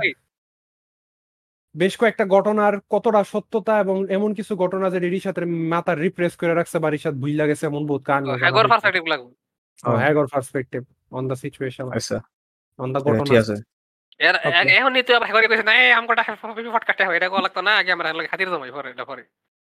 বেশ কয়েকটা ঘটনার কতটা সত্যতা এবং এমন কিছু ঘটনা যে রিশাতের মাথা রিপ্রেস করে রাখছে বা রিশাত ভুইলা গেছে এমন বহুত কাহিনী হ্যাগর পারসপেক্টিভ লাগবে হ্যাগর পার্সপেক্টিভ অন দ্য সিচুয়েশন আচ্ছা অন দ্য ঠিক ঘটনা আছে এর Okay. এখন নিতে আবার হ্যাগর কইছে না এই আমকোটা পডকাস্টে হয় এটা কো লাগতো না আগে আমরা লগে খাতির জমাই পরে এটা পরে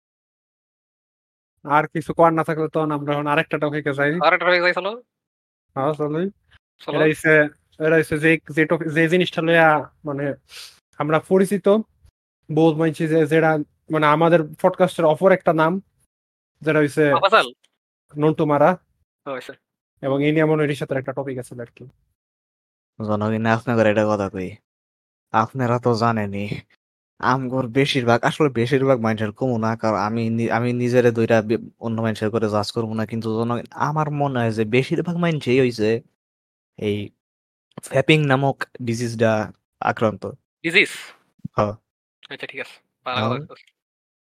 আর কিছু করার না থাকলে তখন আমরা এখন আরেকটা টপিকে যাই আর একটা হয়ে যাইছিল হ্যাঁ চলুই চলো এটা হচ্ছে এটা হচ্ছে যে যে topic- যে জিনিসটা লইয়া মানে আমরা পরিচিত বহুত মানছি যে যেটা মানে আমাদের পডকাস্টের অপর একটা নাম যেটা হইছে মাফাসাল নন্টু মারা, হয়েছে এবং এই নিয়ে মনে হয় সাথে একটা টপিক আছে আর কি। জনগণ আপনাদের এটা কথা কই, আপনারা তো জানেনই আমগর বেশিরভাগ আসলে বেশিরভাগ মানুষের কমু না, কারণ আমি নি- আমি নিজের দুইটা বি- অন্য মানুষের করে জাজ করবো না, কিন্তু জনগণ আমার মনে হয় যে বেশিরভাগ মানুষই হইছে এই ফ্যাপিং নামক ডিজিজটা আক্রান্ত। ডিজিজ। হ্যাঁ। আচ্ছা ঠিক আছে, ভালো এখন কথা কইছিস।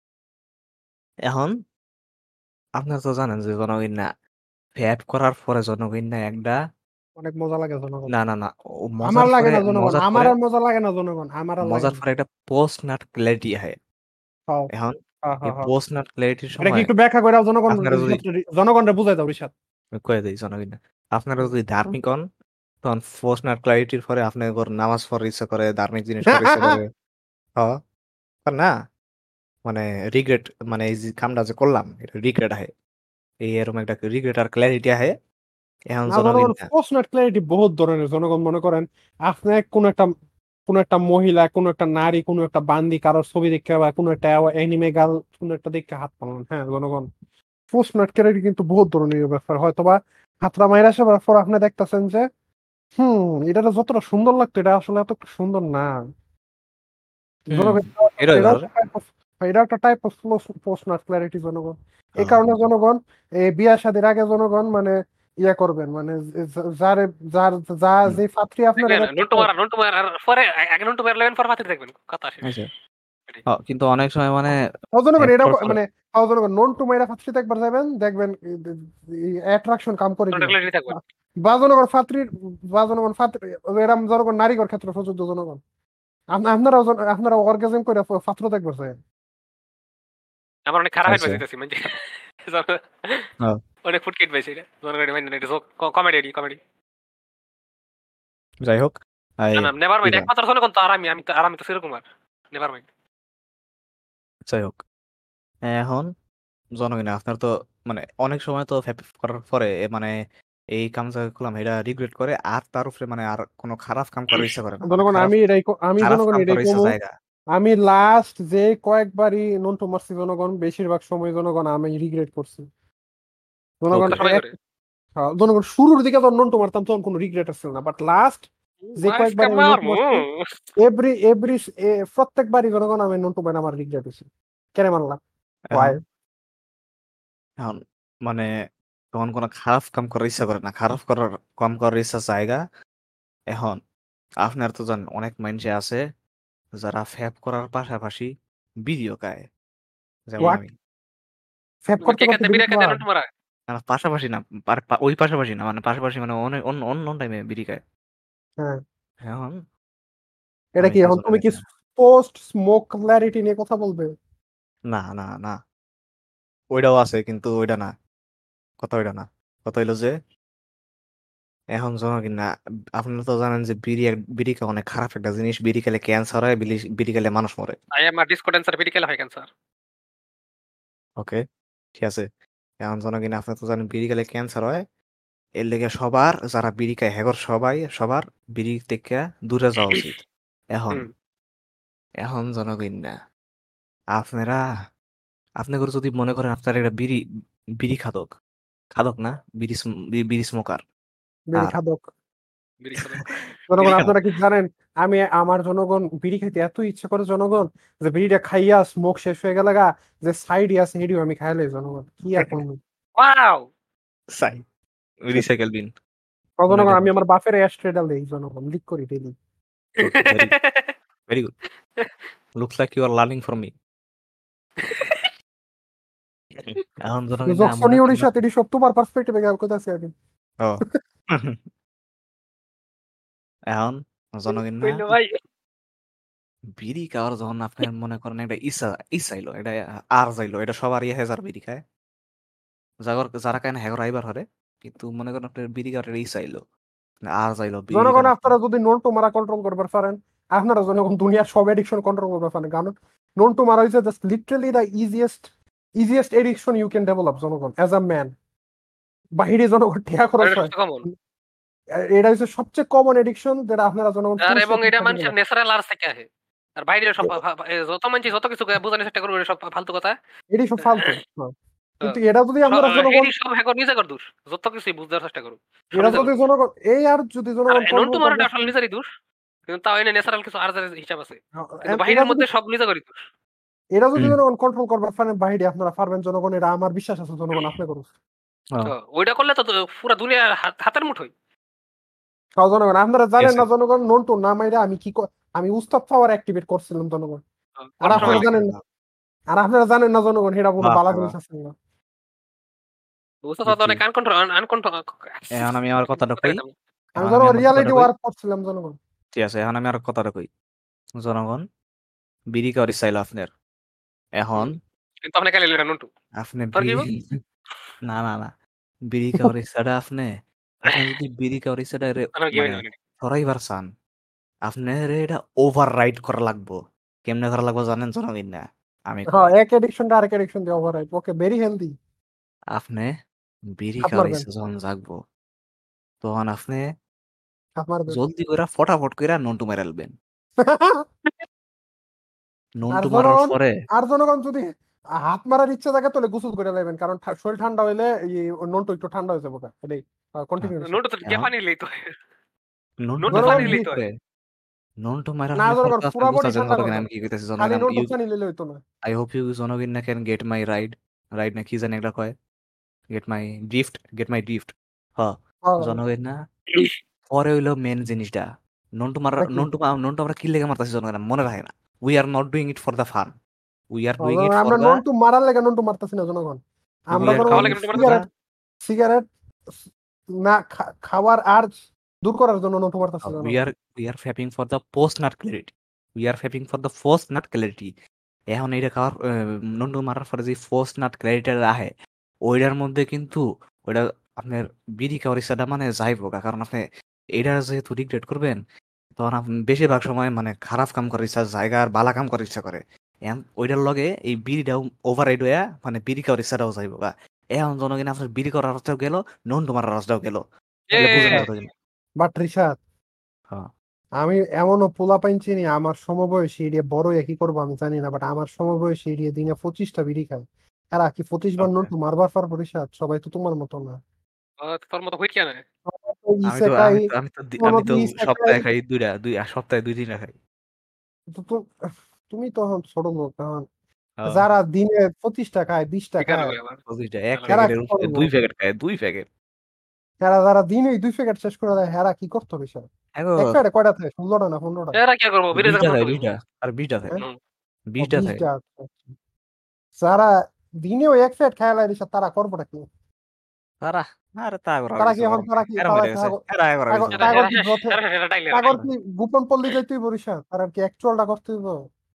এখন আপনারা তো জানেন যে জনগণ না ফ্যাপ করার পরে জনগণ না একটা অনেক মজা লাগে জনগণ। না না না ও আমার মজার লাগে পরে না জনগণ, মজার আমার পরে আর মজা লাগে না জনগণ, আমার আর লাগে মজার না। পরে একটা পোস্ট নাট ক্ল্যারিটি হয়। হ্যাঁ এখন হ্যাঁ এই হ্যাঁ হ্যাঁ। পোস্ট নাট ক্ল্যারিটির এটা কি সময় একটু ব্যাখ্যা করে জনগণ, আপনারা যদি জনগণরে বুঝাই দাও রিশাদ। আমি কয়ে দিই জনগণ, আপনারা যদি ধার্মিক হন তখন পোস্ট নাট ক্ল্যারিটির পরে আপনার নামাজ পড়ার ইচ্ছা করে, ধার্মিক জিনিস করার ইচ্ছা করে। হ্যাঁ আর না মানে রিগ্রেট, মানে এই যে কামটা যে করলাম এটা রিগ্রেট হয়, এই এরকম একটা রিগ্রেট আর ক্ল্যারিটি হয়। এখন না জনগণ জনগণ না পোস্ট নাট ক্ল্যারিটি বহুত ধরনের। জনগণ মনে করেন আপনি কোন একটা কোন একটা মহিলা, কোন একটা নারী, কোন একটা বান্দি কারোর ছবি দেখে বা কোন একটা অ্যানিমে গার্ল কোন একটা দেখে হাত পাবেন, হ্যাঁ জনগণ পোস্ট নাট ক্ল্যারিটি কিন্তু বহুত ধরনের ব্যাপার। হয়তো বা হাতরা মাইরা আসার পর আপনি দেখতেছেন যে হুম এটা যতটা সুন্দর লাগতো এটা আসলে এত সুন্দর না। হুম জনগণ এটাই এটাও ধর। একটা type of- এটা একটা type of post nut clarity জনগণ। এই হ্যাঁ কারণে জনগণ এই বিয়া শাদীর আগে জনগণ মানে ইয়া করবেন, মানে যা- যারে যার যা হুম, যে পাত্রী আপনারা দেখবেন নন্টু দেখতেছেন। মারা নন্টু মারার পরে আগে নন্টু মারা লেভেন পর পাতিল দেখবেন কথা শেষ। আচ্ছা। এটাই। হ্যাঁ, কিন্তু অনেক সময় মানে তাও জনগণ ফ্যাপ এটা করার পরে মানে তাও জনগণ নন টু মাইরা পাত্রী একবার যাবেন দেখবেন অ্যাট্রাকশন কাম করে কিনা। কন্টাক্ট থাকবেন। বা জনগণ পাত্রীর বা জনগণ পাত্রী এরম জনগণ নারীগর ক্ষেত্রে প্রযোজ্য জনগণ। আপ- আপনারাও জন- আপনারা অর্গাজম করে পাত্র দেখবার চাই। আমার অনেক খারাপ আচ্ছা। অ্যাডভাইস দিতেছি মানে হ্যাঁ, অনেক ফুট কিট পাইছি এটা জনগণ মানে এটা কমেডি কমেডি। যাই হোক এই না না নেভার মাইন্ড, ইয়া, একমাত্র জনগণ তো আর আমি আমি তো আর আমি তো সেরকম আর নেভার মাইন্ড। যাই হোক এখন জনগণ আপনার তো মানে অনেক সময় তো ফ্যাপ করার পরে এ মানে এই কাম যা করলাম এটা রিগ্রেট করে, আর তার উপরে মানে আর কোনো খারাপ কাম করার ইচ্ছা করে না, মানে জনগণ খারাপ আমি এটাই ক- আমি খারাপ জনগণ কাম এটাই করার ইচ্ছা কমু। জায়গা। আমি লাস্ট যে কয়েকবারই নন্টু মারছি জনগণ বেশিরভাগ সময় জনগণ আমি রিগ্রেট করছি জনগণ। ওকে। সবাই এক করে হ্যাঁ, জনগণ শুরুর দিকে যখন নন্টু মারতাম তখন কোনো রিগ্রেট আসছিল না, বাট লাস্ট যে আজকে কয়েকবার আমি নন্টু মারমু মারছি এভরি এভরি প্রত্যেকবারই জনগণ আমি নন্টু মার আমার রিগ্রেট হয়েছে। কেন মারলাম এখন Why? এখন মানে তখন কোনো খারাপ কাম করার ইচ্ছা করে না, খারাপ করার কাম করার ইচ্ছা জায়গা। এখন আপনার তো জানেন অনেক মানুষে আছে যারা ফ্যাপ করার পাশাপাশি ভিডিও খায়, যেমন What? আমি। ফেভ মানে করতে কে করতে খেতে বিড়ি বিড়া খেতে খাওয়া? নন্টু মারা। না, পাশাপাশি না, পার- পা- ওই পাশাপাশি না, মানে পাশাপাশি মানে অনেক অন্য অন্য টাইমে বিড়ি খায়। হ্যাঁ, এখন এটা আমি কি কে এখন জন্য তুমি কি না পোস্ট স্মোক ক্ল্যারিটি নিয়ে কথা বলবে? না না না ওইটাও আছে কিন্তু ওইটা না, কথা ওইটা না। কথা হইলো যে এখন যখন কিনা আপনারা তো জানেন যে বিড়ি এক- বিড়ি খাওয়া অনেক খারাপ একটা জিনিস, বিড়ি খেলে ক্যান্সার হয়, বিড়ি বিড়ি খেলে মানুষ মরে। আই এম আর ডিসকো ড্যান্সার বিড়ি খেলা হয় ক্যান্সার। ওকে, ঠিক আছে। এখন যখন কিনা আপনারা তো জানেন বিড়ি খেলে ক্যান্সার হয়, এর লেগে সবার যারা বিড়ি খায় হেগর সবাই সবার বিড়ি থেকে দূরে যাওয়া উচিত। এখন হুম এখন জনগণ না আপনারা আপনাদের যদি মনে করেন আপনার একটা বিড়ি বিড়ি খাদক খাদক না বিড়ি স্ম- বি- বিড়ি স্মোকার বিড়ি আর খাদক বিড়ি খেলা। জনগণ বিড়ি খাদক আপনারা কি জানেন আমি আমার জনগণ বিড়ি খাইতে এত ইচ্ছা করে জনগণ যে বিড়িটা খাইয়া স্মোক শেষ হয়ে গেল গা, যে সাইড আছে হেডিও আমি খাইলে জনগণ কি আর করবো। ওয়াও চাই রিসাইকেল বিন তো কোনো জনগণ এটা আমি আমার বাপের অ্যাস্ট্রেডাল দেই জনগণ লিক করি daily. Good, very very good, looks like you are learning from me. এখন জনগণ না মনে জকসনি করেন ওড়িশা তেরি সব তোমার পার্সপেক্টিভে গেল কোথায় আছে আমি। ও এখন জনগণ না কইলো ভাই বিড়ি খাওয়ার যখন আপনার মনে করেন একটা ইচ্ছা ইচ্ছা আইলো এটা আর যাইলো এটা সবার ইয়ে হাজার বিড়ি খায়, যাগর যারা খায় না হেগর আইবার হরে, কিন্তু মনে করেন আপনার বিড়ি খাওয়ার একটা ইচ্ছা আইলো, মানে আর যাইলো বিড়ি জনগণ খান আপনি। আপনারা যদি নন টু মারা কন্ট্রোল করবার পারেন আপনারা জনগণ দুনিয়ার সব এডিকশন কন্ট্রোল করবার পারেন, কারণ নন টু মারা হইছে just literally the easiest easiest addiction you can develop জনগণ অ্যাজ আ ম্যান। বাহিরে জনগণ ঠেয়া খরচ এটা হয়, সবচেয়ে কমন। এটা হচ্ছে সবচেয়ে কমন এডিকশন যেটা আপনারা জনগণ আর এবং পুরুষের এটা ক্ষেত্রে মানুষের develop। ন্যাচারাল আর্স থেকে আসে। আর বাইরে সব ফা- ফা- এ যত মানুষ যত কিছু বোঝানোর চেষ্টা করবে সব ফালতু কথা। এটাই সব ফালতু। হ্যাঁ। কিন্তু এটা যদি আপনারা স- জনগণ হেডি সব হ্যাকর নিজে কর দোষ যত কিছুই বুঝতে চেষ্টা করুক সব এটা নিজে যদি কর। জনগণ এই আর যদি আর জনগণ নন্টু কন্ট্রোল মারাটা করবে আসলে নিজেরই দোষ, কিন্তু তাও এনে ন্যাচারাল কিছু আর হিসাব আছে, কিন্তু এ- এটা বাহিরের যদি মধ্যে সব নিজে করি দোষ। এটা যদি হুম। জনগণ কন্ট্রোল করবে পারেন বাহিরে আপনারা পারবেন জনগণ, এটা আমার বিশ্বাস আছে জনগণ আপনি করুন। হ্যাঁ, তো ওইটা করলে তো তো পুরা দুনিয়া হাত- হাতের মুঠোয়। তাও জনগণ আপনারা ঠিক জানেন আছে। না জনগণ নন্টু না মাইরা আমি কি ক- আমি উস্তাদ পাওয়ার অ্যাক্টিভেট করছিলাম জনগণ, তো আর করার হ্যাঁ, সময় আপনারা লাগে। জানেন না, আর আপনারা জানেন না জনগণ এটা কোনো বাহ, বালা বাহ। জিনিস আছে না। বুঝতে তো বুঝছি। অনেক আনকন্ট্রোল আনকন্ট্রোল। এখন আমি আমার কথাটা কই আমি এখন আমি জনগণ আমার রিয়ালিটি কথাটা কই ওয়ার্ক করছিলাম জনগণ। ঠিক আছে, এখন আমি আর কথাটা কই জনগণ বিড়ি কাউরি চাইল আপনার এখন হুম। কিন্তু আপনি কালে লেখা নন্টু আপনি তোর কি বিড়ি না না না বিড়ি কাউরি ছাড়া আপনি আপনি যদি বিড়ি কাউরি ছাড়া আমার মানে গেম সরাইবার চান আপনার এটা ওভার রাইড করা লাগবো। কেমনে করা লাগবো জানেন জনগণ না আমি হ্যাঁ কই এক এডিকশনটা আরেক এডিকশন দিয়ে overwrite, okay very healthy. আপনি বিড়ি হাত কাউরি মারবেন, যখন জাগবো তখন আপনি হাত মারবেন। জলদি করে ফটাফট করে নন্টু মেরালবেন। আর নন্টু মারার জনগণ পরে আর জনগণ যদি হাত মারার ইচ্ছা থাকে তাহলে গোসল করে নেবেন, কারণ ঠা- শরীর ঠান্ডা হইলে এই নন্টু একটু ঠান্ডা হয়ে যাবে। এটাই কন্টিনিউশন। নন্টু তো এখন পানি নিলেই তো হয়। নন্টু নন্টু মারার পানি জনগণ নিলেই তো পরে হয়। নন্টু মারার না পরে জনগণ তো আপনি পুরা বডি বুঝতেছেন ঠান্ডা জনগণ করবেন, আমি কি কইতেছি খালি জনগণ নন্টু ইউ পানি নিলে হইতো না। আই হোপ ইউ জনগণ না can get my ride ride না কি জানি একটা কয় get my drift get my drift হ হ্যাঁ, জনগণ না পরে হইলো মেন জিনিসটা নন্টু মারার নাকি? নন্টু মা- নন্টু আমরা কি লেগে মারতাছি জনগণ মনে রাখে না we are not doing it for the fun we are হ্যাঁ, ডুইং ইট জনগণ, ফর আমরা দ্য নন্টু মারার লেগে নন্টু মারতেছি না জনগণ, উই আমরা আর জনগণ খাওয়া ডুইং লাগে ইট নন্টু ফর মারতেছি। দ্য সিগারেট সিগারেট না খা- খাওয়ার আর্জ দূর করার জন্য নন্টু মারতেছি Uh, we জনগণ। are we are fapping for the post nut clarity. We are fapping for the post nut clarity. এখন এইটা খাওয়ার নন্টু মারার পরে যে পোস্ট নাট ক্লারিটি আহে ওইটার মধ্যে কিন্তু ওইটা আপনার বিড়ি খাওয়ার ইচ্ছাটা মানে যাইব গা, কারণ আপনি এইটা যেহেতু রিগ্রেট করবেন তখন আপনি বেশিরভাগ সময় মানে খারাপ কাম করার ইচ্ছা জায়গা আর বালা কাম করার ইচ্ছা করে এখন ওইটার লগে এই বিড়িটাও ওভার রাইড হইয়া মানে বিড়ি খাওয়ার ইচ্ছাটাও যাইব গা। এখন জনগণ আপনার বিড়ি করার রাস্তাও গেল নন্টু মারার রাস্তাও গেল এ তাহলে বুঝেন কথা কিন্তু। বাট রিশাদ, হ্যাঁ আমি এমনও পোলা পাইন চিনি আমার সমবয়সী এরিয়া বড় একই করবো আমি জানি না, বাট আমার সমবয়সী এরিয়া দিনে পঁচিশটা বিড়ি খায়। এরা কি পঁচিশ বার Okay. নন্টু মারবার পারবো রিশাদ? সবাই তো তোমার মতো না। ও, তোর মতো হইত কেন? সবাই তো আমি তো ইসেকাই, আমি তো আমি তো দি- তোমার আমি মতো তো ইসেকাই। সপ্তাহে খাই দুইটা দুই আর সপ্তাহে দুই তিনটা খাই। তো তো- তুমি তো এখন ছোট লোক এখন, হ্যাঁ, যারা দিনে পঁচিশটা খায় বিশটা বেকার খায় হয়ে আবার পঁচিশটা এক ভালো। এরা প্যাকেটের কি উপরে করবো? দুই প্যাকেট খায় দুই প্যাকেট। এরা যারা দিনে দুই প্যাকেট শেষ করে দেয় এরা কি করতো বিষয়? এক এখন প্যাকেটে কয়টা থাকে? ষোলোটা না পনেরোটা? এরা কি করবো বিরে বিশটা যখন খায় নষ্ট করবো। বিশটা আর বিশটা খায় হ্যাঁ, হুম। ও বিশটা খায়। বিশটা। আচ্ছা, আচ্ছা। যারা দিনেও এক প্যাকেট খায় লাগে তারা করবোটা কি? তারা আরে তা করা তারা কি কিছু এখন কর নাই তারা কি এরা তারা মরে গেছে কাগজ এরা করা কিছু এরা নাই। কাগজ এরা কি শেষ ব্রথে এরা এরা টাইলে কাগজ রাখাই। কি গোপন পল্লী যাইতে হইব রিশাদ? তার আর কি অ্যাকচুয়ালটা করতে হইব?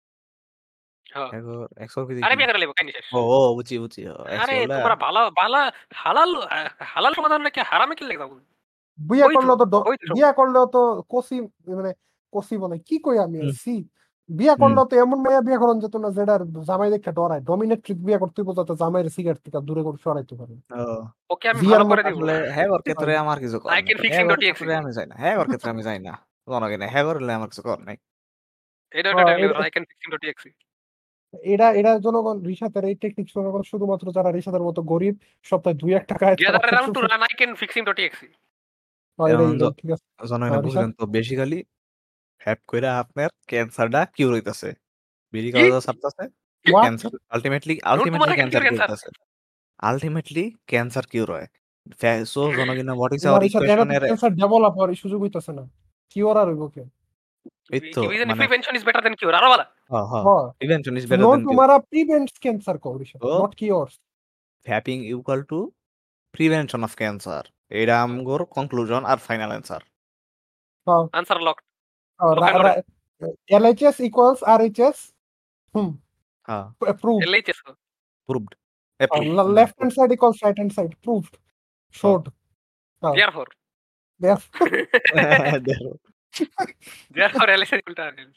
হ্যাঁ। এখন একশো কেজি আরে কি বিয়ে করে লেবো কাহিনী শেষ। ও ও বুঝছি বুঝছি আরে অ্যাকচুয়ালি তোমরা ভালো ভালো হালাল হালাল সমাধান নাকি হারামে কি লেগে বিয়ে বৈধ করলেও তো ড- বৈধ বিয়ে করলেও তো কসি, মানে কসি বলে কি কই আমি হুম সি, বিয়ে হুম করলেও তো এমন মেয়ে বিয়ে করেন যেত না যেটার জামাই দেখে ডরায়, ডমিনেট্রিক বিয়ে করতে হইব যাতে জামাইয়ের সিগারেট থেকে দূরে করে সরাইতে পারে। ও ওকে আমি বিয়ের ভালো করে মতো দিব। আসলে হ্যাঁ ওর ক্ষেত্রে আমার কিছু কর আই নাই ক্যান ফিক্সিং হ্যাঁ ওর ডট ইএক্সি ক্ষেত্রে আমি যাই না হ্যাঁ ওর ক্ষেত্রে আমি যাই না জনগণে হ্যাঁ করলে আমার কিছু কর নাই। এটা ওটা হ্যাঁ, টাইলে এটা I can fixing dot exe. এটা এটা জনগণ রিসাতের এই টেকনিক জনগণ শুধুমাত্র যারা রিসাতের মতো গরিব সপ্তাহে দুই এক টাকায় তারা গ্যাদার খুব অ্যারাউন্ড টু সুখে। Run I can fixing dot exe. হ্যাঁ, এটাই এখন এটাই ঠিক আছে। জনগণে হ্যাঁ, রিসাত বুঝলেন তো বেসিক্যালি হ্যাপ কইরা আপনার ক্যান্সারটা কিউর হইতাছে বিড়ি কি খাওয়া ছাড়তাছে what? Cancer ultimately not ultimately তোমার কেন ক্যান্সার কিউর কিউর ক্যান্সার? হইতাছে আলটিমেটলি ক্যান্সার কিউর হয়। সো জনগণ হোয়াট ইজ না আওয়ার রিসাত, এটা ইকুয়েশন তো এর ক্যান্সার ডেভেলপ হওয়ার সুযোগ হইতাছে না, কি ওরা রইব কে? এই তো ইভিজন মানে prevention is better than cure আরো ভালো। হ্যাঁ হ্যাঁ হ্যাঁ, প্রিভেনশন ইজ বেটার নন দেন কিউর। তোমারা প্রিভেন্টস ক্যান্সার কো রিসাত, তো নট কিওরস। হ্যাপিং equal to prevention of cancer এটা আমগোর কনক্লুশন আর ফাইনাল অ্যান্সার। হ্যাঁ, আনসার লক হ্যাঁ, lock and loaded. LHS equals RHS. Hmm, হ্যাঁ প্রুভড। এলএইচএস প্রুভড অ্যাপ্রুভড না left hand approved। Side equals right hand side, proved, হ্যাঁ শোড। হ্যাঁ, দেয়ারফর therefore দেখো দেয়ারফর এলএইচএস ইকুয়াল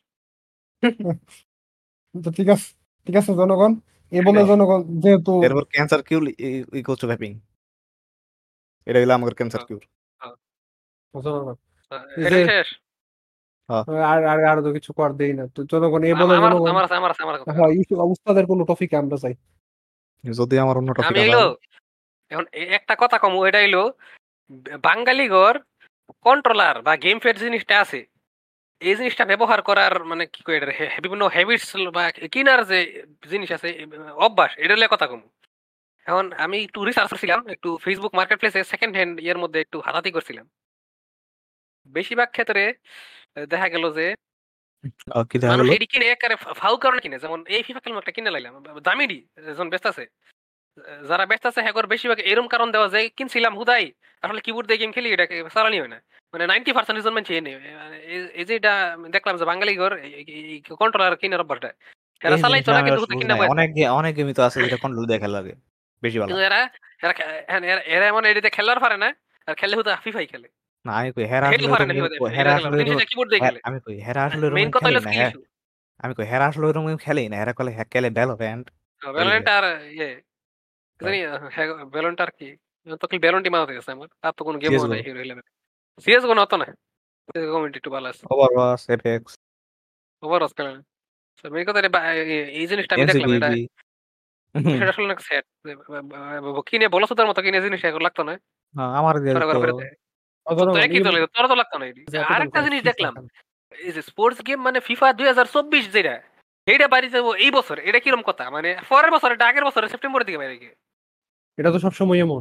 তো ঠিক আছে, ঠিক আছে জনগণ, এ বলে হ্যাঁ জনগণ যেহেতু এরপর ক্যান্সার কিউর ইকুয়াল টু হ্যাপিং এটা হলো আমাদের ক্যান্সার কিউর। জনগণ এই এটা যে শেষ। হ্যাঁ আর আর আর তো কিছু কর দেই না তো জনগণ, এ বলে আমার জনগণ। আমার আমার আমার কথা। হ্যাঁ, ইউসুফ উস্তাদের কোনো টপিকে আমরা যাই। যদি আমার অন্য আমি টপিক এলো আদাল এখন এ- একটা কথা কম এটা এলো বাঙালি ঘর কন্ট্রোলার বা গেম ফেড জিনিসটা আছে এই জিনিসটা ব্যবহার করার মানে কি কই এটা হে- বিভিন্ন হ্যাবিটস বা কিনার যে জিনিস আছে এ, অভ্যাস এটা হলে কথা কম। এখন আমি একটু রিসার্চ করছিলাম একটু ফেসবুক মার্কেট প্লেসে সেকেন্ড হ্যান্ড ইয়ের মধ্যে একটু হাতাহাতি করছিলাম। বেশিরভাগ ক্ষেত্রে আহ, দেখা গেল যে কি দেখা মানুষ গেল? এটি কিনে একেবারে ফা- ফাউ কারণে কিনে, যেমন এই ফিফা খেলবো একটা কিনে লাইলাম দামিডি যখন ব্যস্ত আছে, যারা ব্যস্ত আছে হ্যাঁ বেশিরভাগ এরকম কারণ দেওয়া যায় কিনছিলাম হুদাই আসলে কিবোর্ড দিয়ে গেম খেলি এটাকে চালানি হয় না, মানে নাইনটি পার্সেন্ট রিজন মানছি এনে মানে এই- এই যে এটা আমি দেখলাম যে বাঙালি ঘর কন্ট্রোলার কিনার অভ্যাসটা এরা এই চালাইতো জিনিসটা না আমি কিন্তু অবশ্য হুদা বুঝি কিনা নাই। বয়ে অনেক গে- অনেক গেমই তো আছে যেটা কন্ট্রোল দিয়ে খেলা লাগে বেশি ভালো। কিন্তু এরা এরা খে- হ্যাঁ, এরা এরা এমন এটাতে খেলার পারে না, আর খেললে হুদা ফিফাই খেলে, না আমি কই হেরা হেডু আসলে পারে ওরকম না গেম ফিফা হেরা এটা খেলার আসলে কিন্তু ওরকম সেটা কিবোর্ড দিয়ে হে- খেলে। আমি কই হেরা আসলে ওরকম মেইন গেম কথা খেলেই হলো না। স্কিল হ্যাঁ ইস্যু। আমি কই হেরা আসলে ওরকম গেম খেলেই না। হেরা কলে হ্যাঁ খেলে ভ্যালোরেন্ট এই ভ্যালোরেন্ট লিগে। আর ইয়ে কি জানি ভ্যালোরেন্ট আর কি, তো কি ভ্যালোরেন্টই মারা গেছে আমার, আর তো কোনো গেমও সিএসগো, নাই হিরো ইলেভেন। সিএস কোনো হতো না, কমিটি একটু ভালো আছে, ওভারওয়াচ, এপেক্স, ওভার খেলে না। তো মেইন কথা এটা বা- এই- এই জিনিসটা আমি দেখলাম এটা এমসিপিবি। বিষয়টা আসলে অনেক স্যাড, কিনে বলো সুতার মতো কিনে জিনিস এগুলো লাগতো না, আমার দিয়ে ছড়া তো করে ফেরত দেয়। তো তো জনগণ একই এই চলে, তোরা তো লাগতো না এটি। যে এত আর দাম একটা করে জিনিস ফিফা দেখলাম, খেলে। এই যে স্পোর্টস গেম মানে ফিফা দুই হাজার চব্বিশ যেটা এইটা বাড়ি যাবো এই বছর, এটা কিরম কথা মানে পরের বছর, এটা আগের বছর সেপ্টেম্বরের দিকে বাইরে গিয়ে এটা তো সবসময় এমন।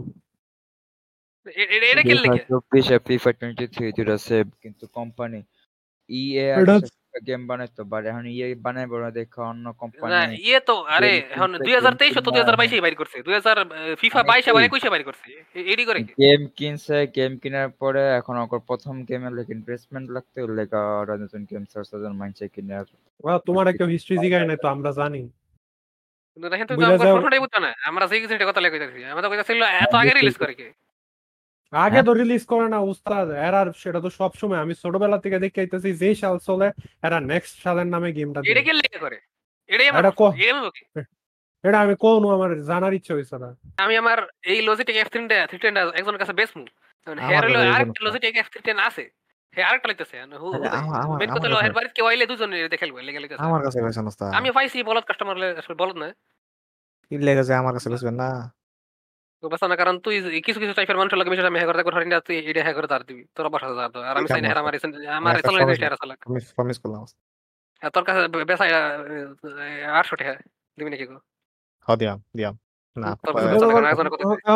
এ- এ- এটা দুই খেললে হাজার কে চব্বিশ আর ফিফা টোয়েন্টি থ্রি দুটা সেভ, কিন্তু কোম্পানি ইএ এটা আগে গেম বানাইতো, বাট এখন ইএ বানাই বড় দেখো অন্য না কোম্পানি ইয়ে তো আরে গেম এখন কিনছে, দুই গেম হাজার তেইশে তো দুই কিনা হাজার বাইশে বাইর করছে, দুই হাজার ফিফা আমি বাইশ আবার কই একুশে বাইর করছে, এ- এডি করে কি গেম কিনছে, গেম কেনার পরে এখন ওর প্রথম গেমের লেগে ইনভেস্টমেন্ট লাগতো, ওর লেগে ওরা নতুন গেম সার্চ মাইন্ডসে কিনার। ওরা তোমার কেউ হিস্ট্রি জিগায় নাই তো আমরা জানি। কিন্তু দেখেন তুমি বুঝা আমার যাও প্রশ্নটাই বুঝছো না, আমরা সেই কিছু কথা লেগে যাচ্ছি, আমরা তো কইতাছিল এত আমি আগে দেখছি রিলিজ করে কি। আগে হ্যাঁ তো রিলিজ করে না উস্তাদ, এরা সেটা তো সব সময় আমি ছোটবেলা থেকে দেখে আইতেছি যে সাল চলে এরা নেক্সট সালের নামে গেমটা এটা দেয়। কে লেগে করে, এটাই আমার এটা ক প্রশ্ন, এই আমি বলি। এটা আমি কোন আমার জানার ইচ্ছা হয়েছে না। আমি আমার এই Logitech F three three ten একজনের কাছে বেসমু, হেয়ার আমার হলো কাছে ওজন আরেকটা লজিটেক এফ থ্রি টেন আছে, হে আরেকটা লইতেছে আরে হুদাই, আমার আমার মেন কথা আমার হলো কাছে হের বাড়িতে কেউ আইলে দুজন এটাতে খেলবে লেগে লেগেছে। আমার কাছে বেছেন ওস্তাদ। আমি পাইছি বলদ কাস্টমার, আসলে বলদ না কি লেগেছে আমার কাছে বেচবেন না? তো বাসা না, কারণ তুই কিছু কিছু টাইপের মানুষের লাগে মিশে আমি হ্যাঁ করে ধরি না, তুই এটা হ্যাঁ করে তার দিবি তোর বাসা যা তো, আর আমি চাই না কেমন হেরা ওস্তাদ? আমার আমি আমার একটা চালানি প্রমিস জিনিসটা হেরা চালাক। প্রমিস প্রমিস করলাম ওস্তাদ। আর তোর কাছে বেসাই আটশো টাকা দিবি নাকি গো? হ্যাঁ দিয়াম দিয়াম না। তোর তো কাছে বেচা না জনগণ কারণ একজনের কথা কই।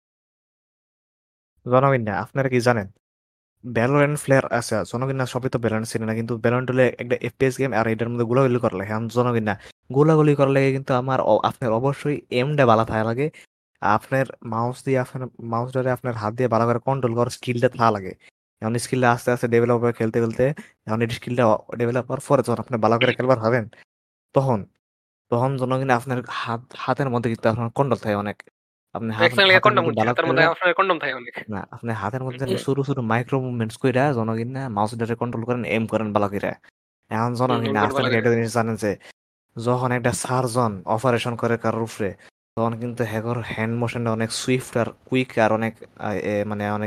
জনগণ না আপনারা কি জানেন ভ্যালোরেন্ট ফ্লেয়ার আছে জনগণ না? সবই তো ভ্যালোরেন্ট চিনে না, কিন্তু ভ্যালোরেন্ট হলে একটা এফপিএস গেম আর এটার মধ্যে গোলাগুলি করা লাগে। এখন জনগণ না গোলাগুলি করা লাগে, কিন্তু আমার অ- আপনার অবশ্যই এমটা বালা থাকা লাগে। আপনার মাউস দিয়ে আপনার মাউস ধরে আপনার হাত দিয়ে ভালো করে কন্ট্রোল করার স্কিলটা থাকা লাগে। এখন স্কিলটা আস্তে আস্তে ডেভেলপ হবে খেলতে খেলতে। এখন এই স্কিলটা ডেভেলপ হওয়ার পরে যখন আপনি ভালো করে খেলবার হবেন তখন তখন জনগণ আপনার হাত হাতের মধ্যে কিন্তু আপনার কন্ট্রোল থাকে অনেক। আপনি হাত একসঙ্গে লেগে হাতের কন্ডম মধ্যে হচ্ছে, ভালো হাতের করে মধ্যে আপনার কন্ডম থাকে অনেক। না আপনি হাতের মধ্যে ছোট ছোট মাইক্রো মুভমেন্টস কইরা জনগণ না মাউস ডারে কন্ট্রোল করেন, এম করেন ভালো করে। এখন হুম জনগণ না এমন ভালো আপনারা কি করে। একটা জিনিস জানেন যে যখন একটা সার্জন অপারেশন করে কারোর উপরে তখন কিন্তু হ্যাগর হ্যান্ড মোশনটা অনেক সুইফট আর কুইক আর অনেক আহ, এ, মানে অনেক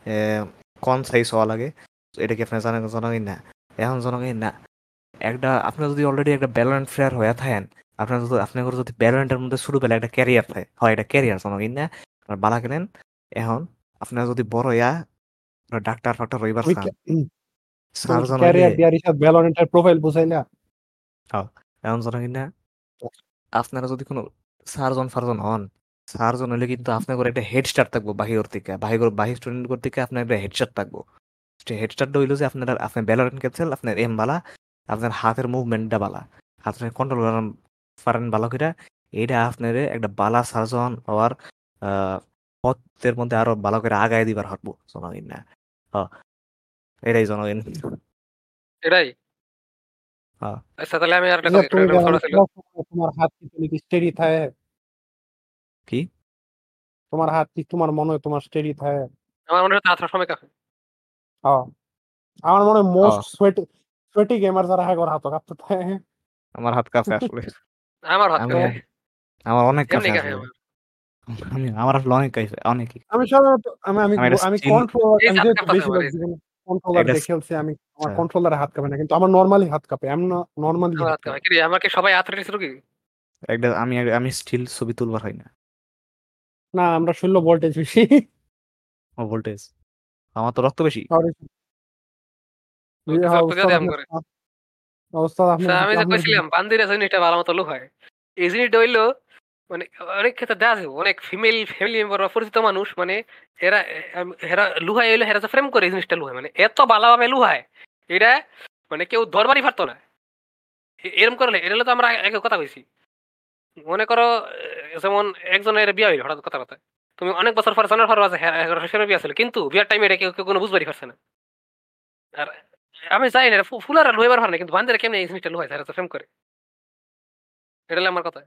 কনসাইজ হওয়া লাগে। তো এটা কি আপনি জানেন জনগণ না? এখন জনগণ না একটা আপনার যদি অলরেডি একটা ব্যালেন্ট ফেয়ার হয়ে থাকেন, আপনার যদি আপনার যদি ব্যালেন্টের মধ্যে শুরু পেলে একটা ক্যারিয়ার থাকে, হয় এটা ক্যারিয়ার জনগণ না? আপনার বালা কেনেন। এখন আপনার যদি বড় ইয়া আপনার ডাক্তার ফাক্তার রইবার ওই চান সার্জন হইলে ক্যারিয়ার দিয়ার হিসাব ভ্যালোরেন্টের প্রোফাইল বুঝাইলা। হ্যাঁ, এমন জনগণ না আপনারা যদি কোনো সার্জন ফার্জন হন, সার্জন হলে কিন্তু আপনার করে একটা হেড স্টার্ট থাকবো বাহির থেকে বাহির বাহির স্টুডেন্ট থেকে আপনার একটা হেড স্টার্ট থাকবো। হেড স্টার্টটা হইলো যে আপনার আপনার ব্যালোরেন্ট ক্যাপসেল আপনার এম বালা, আপনার হাতের মুভমেন্টটা বালা, হাতের কন্ট্রোল করেন পারেন ভালো করে। এইটা আপনার একটা বালা সার্জন হওয়ার আহ পথের মধ্যে আরো ভালো করে আগায় দিবার হাঁটবো জনগণ না। হ্যাঁ এটাই জনগণ। এটাই। হ্যাঁ আচ্ছা তাহলে আমি আর একটা আচ্ছা তুমি কথা যখন শোনা ছিল, খেলার সময় তোমার হাত কি তুমি কি স্টেডি থাকে? কি তোমার হাত কি তোমার মনে হয় তোমার স্টেডি থাকে? আমার মনে হয় হাতটা সময় কাছে। হ্যাঁ আমার মনে হয় মোস্ট হ্যাঁ সোয়েটি সোয়েটি গেমার যারা হ্যাঁ হাত কাঁপতে থাকে। আমার হাত কাঁপে আসলে। আমার হাত আমি কাছে আমার অনেক এমনি কাছে কাছে আসলে। আমার। আমি আমার আসলে অনেক কাছে অনেকই। আমি সাধারণত আমি আমি আমি এটা আমি চিন কন্ট্রোলার, এই আমি যে হাত যেহেতু কাঁপতাছে আমার, বেশিরভাগ এই যে জীবনে কন্ট্রোলার এটা দিয়ে খেলছি, আমি আমার আচ্ছা কন্ট্রোলারে হাত কাঁপে না, কিন্তু আমার নর্মালি হাত কাঁপে। আমি নর্মালি আমার হাত হাত কাঁপে কাঁপে। কি রে, আমাকে সবাই আর্থ্রাইটিস রোগী। একটা আমি আমি স্টিল ছবি তুলবার হয় না। না আমরা ষোলো ভোল্টেজ বেশি। ও ভোল্টেজ আমার তো রক্ত বেশি। Sorry, ওকে হ্যাঁ, রক্ত ওস্তাদ দিয়ে দিলাম আপনার করে। ওস্তাদ আপনার আচ্ছা, আমি যে আপনার কইছিলাম বান্দিরা জিনিসটা ভালো মতো লুহায়, এই জিনিসটা হইলো মানে অনেক ক্ষেত্রে দেখা যায় অনেক ফিমেল ফ্যামিলি মেম্বার বা পরিচিত মানুষ মানে এরা এম, এরা লুহায় হইলো এরা ফ্রেম করে এই জিনিসটা লুহায় মানে এত ভালোভাবে লুহায় এটা মানে কেউ ধরবারই পারতো না। এ- এরম করলে এটা হলো তো আমরা আগে কথা কইছি। মনে করো আহ, যেমন একজনের বিয়ে হইলো হঠাৎ কথা কথা তুমি অনেক বছর পরে জানার পর আছে হ্যাঁ হ্যাঁ, বিয়ে ছিল কিন্তু বিয়ার টাইমে এটা কেউ কেউ কোনো বুঝবারই পারছে না। আর আমি জানি না এটা ফু- ফুলারা লুহাইবার পারে না কিন্তু বান্দিরা কেমনে এই জিনিসটা লুহায় এরা ফ্রেম করে, এটা হলো আমার কথা।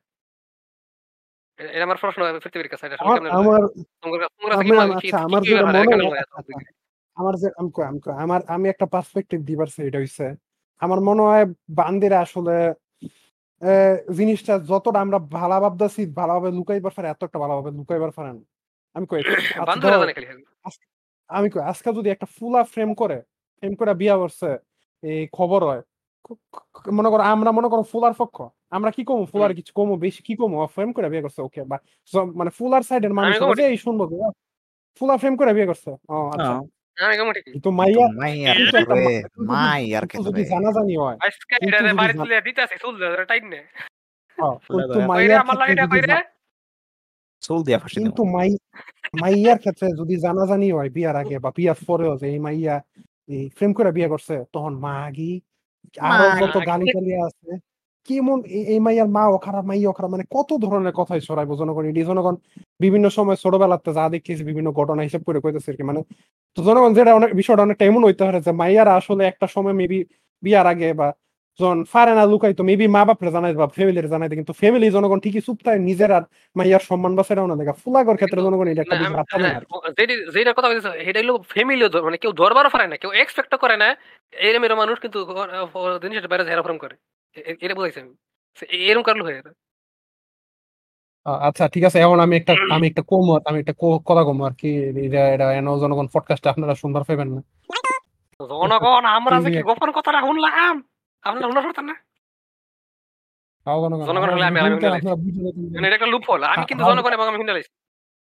এ- এটা আমার প্রশ্ন পৃথিবীর কাছে এটা আসলে আমার কেমনে লুহায় আমার তোমার কাছে তোমার কাছে কি আমি মনে- আমি- কি আচ্ছা কি আমার কি যেটা ব্যাপার এটা মনে কেমনে হয় লুহায় আচ্ছা আচ্ছা আমার যে আমি কই- আমি কই- আমার আমি একটা পার্সপেক্টিভ দিবার চাই, এটা হইছে আমার মনে হয় বান্দিরা আসলে আহ, জিনিসটা যতটা আমরা ভালো ভাবতেছি ভালোভাবে লুকাইবার পারে এত একটা ভালোভাবে লুকাইবার পারে না। আমি কই আচ্ছা বান্ধবীরা ধরো জানে খালি আজ- আমি কই আজকে যদি একটা ফুলা ফ্রেম করে ফ্রেম করে বিয়া করছে এই খবর হয়, ক- ক- মনে করো আমরা মনে করো ফুলার পক্ষ, আমরা কি কমু হুম। ফুলার কিছু কমু বেশি কি কমু ফ্রেম করে বিয়ে করছে ওকে বা জ- মানে ফুলার সাইডের মানুষ আমি হলো কমো যে ঠিকই এই শুনবো যে, "আহ, ফুলা ফ্রেম করে বিয়ে করছে ও আচ্ছা।" হ্যাঁ আমি কমো ঠিকই কিন্তু কিন্তু মাইয়া মাইয়ার কিন্তু একটা ক্ষেত্রে মা- কিন্তু যদি মাইয়ার কিন্তু যদি ক্ষেত্রে জানাজানি হয় আজকে কিন্তু এটারে যদি বাড়ি জান- তুলে দিতে আছে চুল ধরে টাইট নে হ্যাঁ, ফুলে কিন্তু ধরে কইরে মাইয়ার আমার ক্ষেত্রে লাগে এটা যদি কইরে জা- চুল দিয়া ফাঁসি দেবো। কিন্তু মাই মাইয়ার ক্ষেত্রে যদি জানাজানি হয় বিয়ার আগে বা বিয়ার পরেও যে এই মাইয়া এই ফ্রেম করে বিয়ে করছে তখন মাগি আরো যত গালি আগে টালি আছে কেমন এই এই মাইয়ার মাও খারাপ মাইয়াও খারাপ মানে কত ধরনের কথাই ছড়াইবো জনগণ এটি জনগণ বিভিন্ন সময় ছোটবেলাতে যা দেখতেছি বিভিন্ন ঘটনা হিসেব করে কইতেছে আর কি মানে তো জনগণ যেটা অনেক বিষয়টা অনেকটা এমন হইতে পারে যে মাইয়ারা আসলে একটা সময় মেবি বিয়ার আগে বা যখন পারে না লুকাইতো মেবি মা বাপরে জানাই বা ফ্যামিলির জানাইতে কিন্তু ফ্যামিলি জনগণ ঠিকই চুপ থাকে নিজের আর মাইয়ার সম্মান বাঁচাইরাও না দেখা ফুলাগর ক্ষেত্রে কিন্তু জনগণ এটা না একটা বেশি আমি বার্তা দেয় হ্যাঁ আর কি। ও- যেটি যেটা কথা বলতেছে সেটা হলো ফ্যামিলি মানে কেউ ধরবারও পারে না কেউ এক্সপেক্ট করে না এরম এরম মানুষ কিন্তু ও- ও- জিনিসটা বাইরে হেরা ফরম করে এ- এ- এটা বুঝাইছে আমি সে এ- এরম কারণ হয়ে গেছে। আ- আচ্ছা ঠিক আছে এখন আমি একটা আমি একটা কম আমি একটা ক- কথা কম আর কি এটা এটা এন জনগণ পডকাস্টে আপনারা সুন্দর পাইবেন না জনগণ আমরা এই যে যে কি গোপন কথাটা শুনলাম আপনারা শুনতে পারতেন না। হাও জনগণ জনগণ আমরা হলে আমি আমি শুনতে শুনে লাইছি আপনারা বুঝে যেতেন মানে এটা একটা লুপ হল আমি কিন্তু হাউ জনগণ এবং আমি শুনে লাইছি।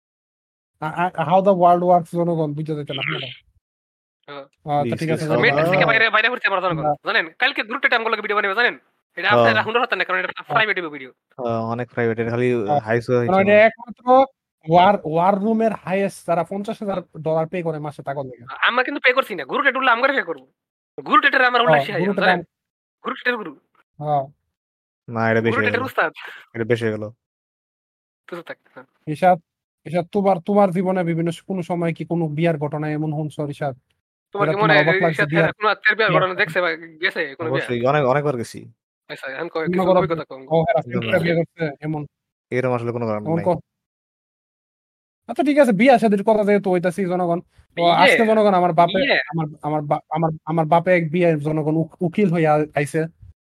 হাউ দ্য ওয়ার্ল্ড ওয়ার্কস জনগণ বুঝে যেতেন আপনারা আচ্ছা দিস ঠিক ইজ আছে হাউ জনগণ দ্য মেট্রিক্স থেকে আমরা বাইরে বাইরে হচ্ছে আমার জনগণ আমরা জানেন কালকে গ্রুপে টাইম গুলো ভিডিও বানাবে জানেন এটা হ্যাঁ আপনারা শুনতে পারতেন না কারণ এটা আহ, প্রাইভেট ভিডিও। হ্যাঁ, অনেক প্রাইভেট খালি আহ, হাইস মানে হয়েছে এটা আমার। একমাত্র ওয়ার ওয়ার রুমের হাইয়েস্ট যারা পঞ্চাশ হাজার ডলার পে করে মাসে টাকা লেগে আমরা কিন্তু পে করছি না গুরু টেট উঠলে আমরা পে করবো গুরু টেটের আমার উল্টা শিখাই গুরুটা জানেন দাম গুরু টেটের গুরু হ্যাঁ না এটা বেশি গুরু হয়ে গেল, টেটের উস্তাদ এটা বেশি হয়ে গেল। তো থাক হ্যাঁ। ঋষাদ ঋষাদ তোমার তোমার জীবনে বিভিন্ন কোনো সময় কি কোনো বিয়ার ঘটনা এমন শুনছো ঋষাদ তোমার যেটা কি মনে তোমার হয় অবাক লাগছে ঈর্ষাদ বিয়ার কোনো আত্মীয় বিয়ার বিয়ার ঘটনা দেখছে বা গেছে কোনো বিয়া? অবশ্যই অনেক অনেকবার গেছি, আচ্ছা এখন কয় মনে কিছু করো অভিজ্ঞতা কম ও হ্যাঁ কিন্তু ফ্রেন্ড না করে বিয়ে করছে এমন এরকম আসলে কোনো কারণ এমন নাই। ক আচ্ছা ঠিক আছে বিয়া শাদীর কথা যেহেতু হইতাছি জনগণ তো বিয়ে আজকে জনগণ আমার বাপে বিয়ে আমার আমার বা- আমার আমার বাপে এক বিয়ে জনগণ উক- উকিল হইয়া আইছে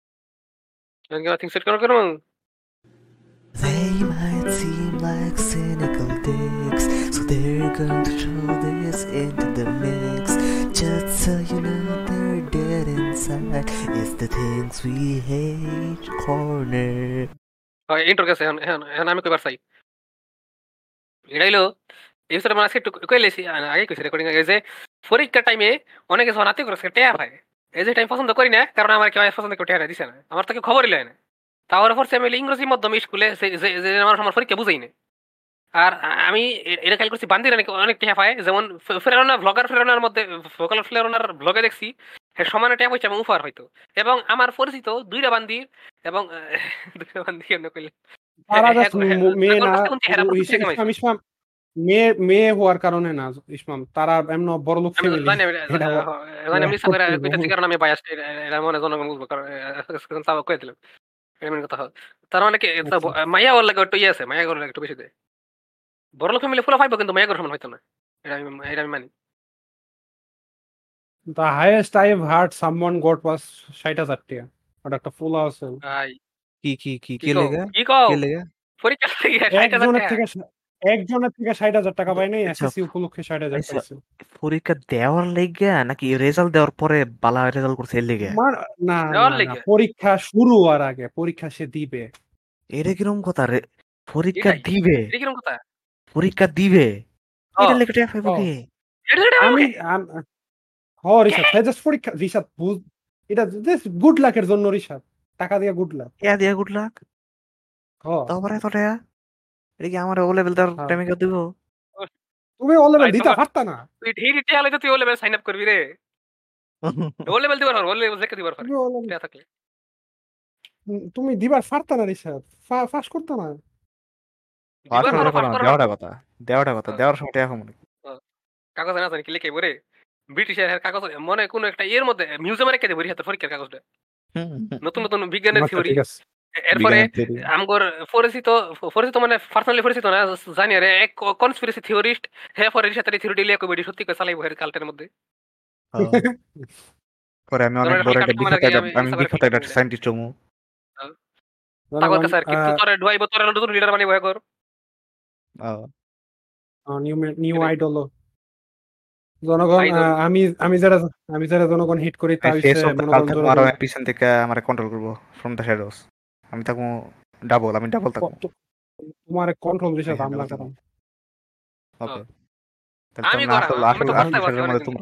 থিংস সেট করো করো They might seem like cynical dicks, so they're going to throw this into the mix. Just so you know they're dead inside. It's the things we hate corner. Enter গেছে এখন এখন এখন আমি কইবার চাই এটা হইলো এই বিষয়টা মানে আজকে একটু কই লেছি আগে কইছি রেকর্ডিং আগে যে পরীক্ষার টাইমে অনেকে যখন হাতে করে টেয়া পায় এই যে টাইম পছন্দ করি না কারণ আমার কেউ পছন্দ কেউ টেয়া দিছে না আমার তো কেউ খবরই লয় না তারপরে পড়ছে আমি ইংরেজি মাধ্যমে স্কুলে যে যে- যে আমার আমার পরীক্ষা বুঝাই না আর আমি এ- এটা খেয়াল করছি বান্দির অনেক অনেক টেহা পায় যেমন ফে- ফেরানোনা ভ্লগার ফেরানোর মধ্যে ভোকাল ফেরানোর ব্লগে দেখছি এর সমানে টেহা পয়সা এবং উপহার হয়তো এবং আমার পরিচিত দুইটা বান্দির এবং আহ, দুইটা বান্দি কেমন কইলে তারা হ্যাঁ জাস্ট মেয়ে না হেরা প্রচুর টাকা ইসলাম কামাইছে ইসলাম মেয়ে মেয়ে হওয়ার কারণে না ইসলাম তারা এমন বড় লোক আমি ফ্যামিলি জানি আমি এটা জানি আমি ইচ্ছা করে করতে কইতাছি কারণ আমি বায়াস এটা মনে জনগণ বুঝবো কারণ আহ, তাও কয়ে দিলাম এটা মেন কথা হয়। তার মানে কি তা ব- মাইয়া ওর লাগে একটু ইয়ে আছে মাইয়া ওর লাগে একটু বেশি দেয় বড় লোক ফ্যামিলি ফুলা পাইবো কিন্তু মাইয়া সমান হয়তো না এটা আমি এটা আমি মানি The highest I've heard someone got was ষাট হাজার টাকা ওটা একটা ফুল আছে ভাই কি কি কি কি কে কও লেগে কি কও কে লেগে পরীক্ষা থেকে ষাট হাজার একজনের টাকা থেকে একজনের থেকে ষাট হাজার টাকা পাই নাই আচ্ছা এসএসসি উপলক্ষে ষাট হাজার আচ্ছা পাইছে পরীক্ষা দেওয়ার লেগে নাকি রেজাল্ট দেওয়ার পরে বালা রেজাল্ট করছে এর লেগে? মার না দেওয়ার না না লেগে পরীক্ষা শুরু হওয়ার আগে পরীক্ষা সে দিবে এটা কিরকম কথা রে? পরীক্ষা এটাই দিবে এটা কিরকম কথা পরীক্ষা দিবে ও এটা লেগে টেয়া পাইবো ও কে? এটা এটা আমি আমাকে আম- হ রিশাদ ভাই জাস্ট পরীক্ষা রিশাদ বুঝ এটা গুড লাকের জন্য রিশাদ টাকা দিয়ে গুড লাক ইয়া দিয়া গুড লাক হ তারপরে এত টাকা এটা কি আমার ও লেভেল তার হ্যাঁ। টাইমে কেউ দিব? তুমি ও লেভেল ভাই দিতে তোমার পারতা না তুই ঢিরি টিয়া হলে তো তুই ও লেভেল সাইন আপ করবি রে ও লেভেল দিবার পারো ও লেভেল দেখে দিবার পারে তুমি ও level- টিয়া থাকলে তুমি দিবার পারতা না রিশাদ ফাঁস করতো না পাস দিবার করে পারো কথা পাস না করো না দেওয়াটা কথা দেওয়াটা কথা ও, দেওয়ার সময় টাকা কম নাকি? ও, কাগজ না জানি কি লিখে বরে ব্রিটিশের কাগজ মনে কোনো একটা এর মধ্যে মিউজিয়ামে রেখে দেবো হাতে পরীক্ষার কাগজটা নতুন নতুন বিজ্ঞানের আচ্ছা থিওরি ঠিক আছে এরপরে বিজ্ঞানের theory। আমগর পরিচিত পরিচিত মানে পার্সোনালি পরিচিত না জানি আরে এক কনস্পিরেসি থিওরিস্ট হে পরে এর সাথে থিওরি লিয়ে কইবি সত্যি করে চালাইবো এর কালটের মধ্যে হ্যাঁ। পরে আমি অনেক তোরা বড় খালি একটা কাটতে মানে বিখ্যাত কি একটা আমি আমি ইচ্ছা করে বিখ্যাত ক্লিক একটা করি সায়েন্টিস্ট হমু। তাগর জনগণ কাছে আর কিন্তু তোরে ডুয়াইবো তোরে নতুন লিডার বানাইবো একর আহ, নিউ নিউ আইডল জনগণ আইডল আহ, আমি আমি যারা আমি যারা জনগণ হিট করি তা আমি হচ্ছে ফেস অফ দ্য মনে কাল করেন থাকবো আর জনগণ আমি পিছন থেকে আমার কন্ট্রোল করবো ফ্রম দ্য শ্যাডোস। আমি থাকবো ডাবল আমি ডাবল থাকবো। ক- তো- তোমার কন্ট্রোল হ্যাঁ বিষয়ে হ্যাঁ হামলা ডাবল থাকবো। করাম ওকে তাহলে আমি তোমরা করাম আসল আমি আসল তো আসল করতে পারছি শেডোর মধ্যে অনেকদিন তোমরা।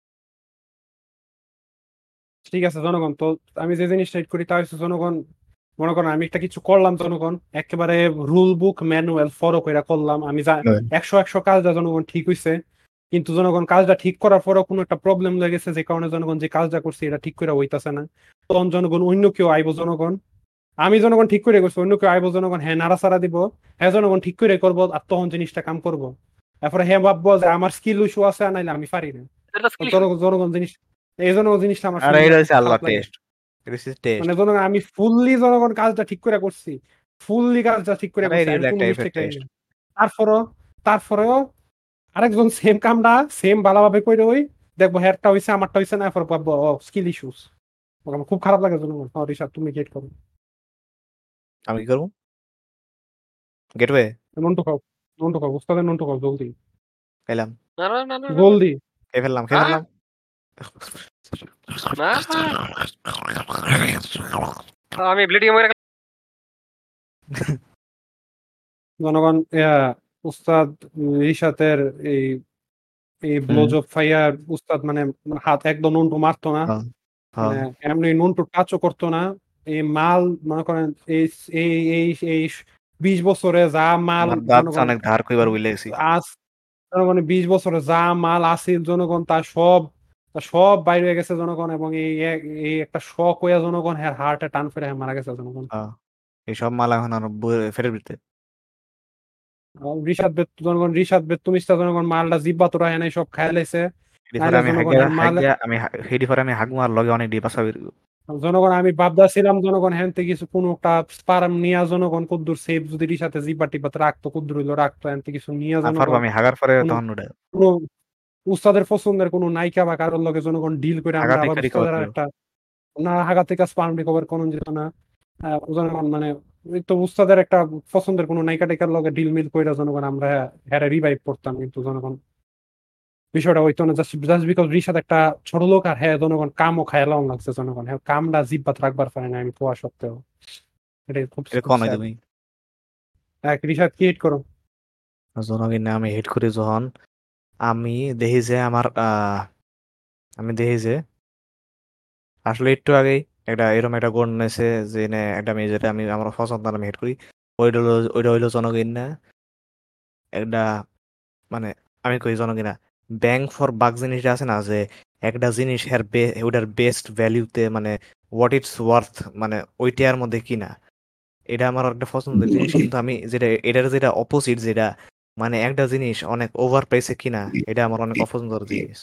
ঠিক আছে জনগণ তো আমি যে জিনিসটা হিট করি তা হচ্ছে জনগণ মনে করেন আমি একটা কিছু করলাম জনগণ একেবারে রুল বুক ম্যানুয়াল ফলো করে করলাম আমি যা একশো একশো কাজটা জনগণ ঠিক হইছে কিন্তু জনগণ কাজটা ঠিক করার পরেও কোনো একটা প্রবলেম লেগেছে যে কারণে জনগণ যে কাজটা করছে এটা ঠিক করে হইতাছে না তখন জনগণ অন্য কেউ আইবো জনগণ আমি জনগণ ঠিক করে করছি অন্য কেউ আইবো জনগণ হ্যাঁ নাড়াচাড়া দিব হ্যাঁ জনগণ ঠিক করে করবো আর তখন জিনিসটা কাম করবো তারপরে হ্যাঁ ভাববো যে আমার স্কিল ইস্যু আছে আর নাইলে আমি পারি না এটা তো স্কিল জনগণ জনগণ জিনিস এই জনগণ জিনিসটা আমার আর শুনলে এটা খুব হচ্ছে আল্লাহ খারাপ লাগে টেস্ট এটা হচ্ছে টেস্ট। মানে জনগণ আমি ফুললি জনগণ কাজটা ঠিক করে করছি ফুললি কাজটা ঠিক করে আর করছি এটা আমি হলো কোনো একটা মিস্টেক এফেক্ট রাখি টেস্ট। না তারপরেও তারপরেও আরেকজন সেম কামটা সেম ভালোভাবে করে ওই দেখবো হেয়ারটা হইছে আমারটা হইছে না এরপর ভাববো ও স্কিল ইস্যুস আমার খুব খারাপ লাগে জনগণ ও রিশাদ তুমি গেট করো আমি কি করবো? গেটওয়ে নন্টু খাও নন্টু খাও উস্তাদের নন্টু খাও জলদি পেলাম না না না না না, জলদি খেয়ে ফেললাম খেয়ে আহ, ফেললাম। না আমি ব্লিডিং মরে জনগণ ইয়া, উস্তাদ রিশাতের এই এই হুম ব্লোজব ফাইয়ার উস্তাদ মানে হাত একদম নন্টু মারতো না হ্যাঁ মানে হ্যাঁ এমনি নন্টু টাচও করতো না এই মাল মনে করেন এই এই এই এই বিশ বছরে যা মাল আমার দাঁত জনগণ অনেক ধার কইবার বুঝলে গেছি। আজ জনগণ বিশ বছরে যা মাল আসিল জনগণ তার সব তার সব বাইরে হয়ে গেছে জনগণ এবং এই এক- এই একটা শখ হইয়া জনগণ হ্যাঁ হার্টে টান ফেরে হ্যাঁ মারা গেছে জনগণ হ্যাঁ এইসব মাল এখন আর বই- ফেরত দিতে। আর ঋষাদ বেদ জনগণ ঋষাদ বেদ তুমি জনগণ মালটা জিব্বা তোরা হ্যাঁ নাই সব খাই লাইছে হেডি পরে নাইলে আমি জনগণ হাগিয়া হ্যাঁ মাল হাগিয়া আমি হা- হেডি পরে আমি হাগমু আর লগে অনেক ডিপাস হবে। জনগণ আমি ভাবতেছিলাম জনগণ হ্যাঁ থেকে কিছু কোনো একটা স্পারাম নিয়া জনগণ কদ্দুর সেফ যদি ঋষাতে জিব্বা টিব্বা রাখতো কদ্দুর হইলো রাখতো হ্যাঁ থেকে কিছু নিয়া আর পারবো জনগণ আমি হাগার পরে কোনো তখন উঠে কোনো উস্তাদের পছন্দের কোনো নায়িকা বা কারোর লগে জনগণ ডিল করে হাগা আমরা আবার থেকে রিকভার উস্তাদের আর করো। একটা না হাগা থেকে স্পার্ম রিকভার করুন যেত না আহ, জনগণ মানে ওই তো উস্তাদের একটা পছন্দের কোনো নায়িকা টাইকার লগে ডিল মিল করে জনগণ আমরা হ্যাঁ রিভাইভ করতাম কিন্তু জনগণ বিষয়টা হইতো না জাস্ট জাস্ট বিকজ রিশাদ একটা ছোট লোক আর হ্যাঁ জনগণ কামও খায়ালাম লাগছে জনগণ হ্যাঁ কামটা জিব্বাত রাখবার পারে না আমি কোয়া সত্ত্বেও এটাই খুব এটা খুব কোন হয় sad। তুমি? এক রিশাদ কি হিট করো জনগণ না আমি হিট করি যখন আমি দেখি যে আমার আহ আমি দেখি যে আসলে একটু আগেই একটা এরকম একটা গোল নেছে যে নে একটা মেয়ে যেটা আমি আমার পছন্দ না, আমি হেড করি ওইটা হলো ওইটা হইলো জনগণ না একটা মানে আমি কই জনগণ না ব্যাং ফর বাক জিনিসটা আছে না যে একটা জিনিস এর বে- ওইটার বেস্ট ভ্যালিউতে মানে হোয়াট ইটস ওয়ার্থ মানে ওইটার মধ্যে কিনা এটা আমার একটা পছন্দের জিনিস কিন্তু আমি যেটা এটার যেটা অপোজিট যেটা মানে একটা জিনিস অনেক ওভার প্রাইসে কিনা এটা আমার অনেক অপছন্দের জিনিস।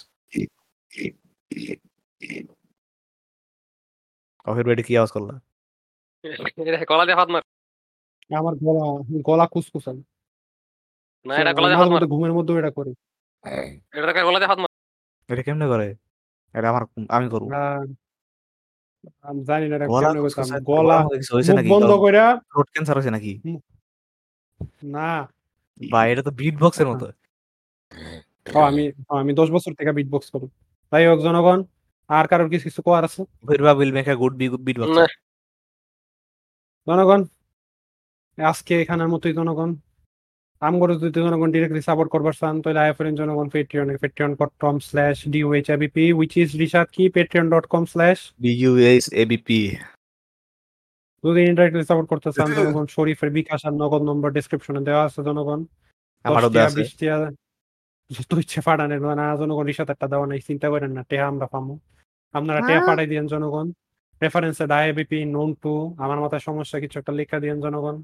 কফির বেডে কি আওয়াজ করলা? এটা গলা দিয়ে হাত মার আমার গলা গলা কুসকুসান না এটা গলা দিয়ে মাঝে হাত মার মধ্যে ঘুমের মধ্যেও এটা করি এটা থেকে গলা দিয়ে হাত মার এটা কেমনে করে? এটা আমার আমি করবো আহ, আমি জানি না এটা গলা কেমনে করতাম খুসখুসায় গলা গলার মধ্যে কিছু হয়েছে মুখ নাকি? বন্ধ কইরা থ্রোট ক্যান্সার হয়েছে নাকি? না বা এটা তো বিট বক্সের মতো। ও আমি ও, আমি দশ বছর থেকে বিট বক্স করি তাই হোক জনগণ আর কারোর কিছু কিছু কোয়ার আছে ভিরবা will make a good beat না বক্সার। জনগণ আজকে এখানের মতোই জনগণ আমগরে যদি জনগণ ডিরেক্টলি সাপোর্ট করবার চান তাহলে আইফোন জনগণ Patreon Patreon dot com slash DUHIBP which is Rishad কি Patreon dot com slash BUS ABP. যদি ইনডাইরেক্টলি সাপোর্ট করতে চান জনগণ শরীফের বিকাশ আর নগদ নম্বর ডেসক্রিপশনে দেওয়া আছে জনগণ দশ আমারও দেওয়া টিয়া আছে। বিশ টিয়া যত ইচ্ছে ফাটানের না জনগণ রিশাদ একটা দেওয়া নাই চিন্তা করেন না টেহা আমরা পামু আপনারা টেহা পাঠাই দিয়েন জনগণ রেফারেন্সে ডায়াবিপি নোন টু আমার মাথায় সমস্যা কিছু একটা লেখা দিয়েন জনগণ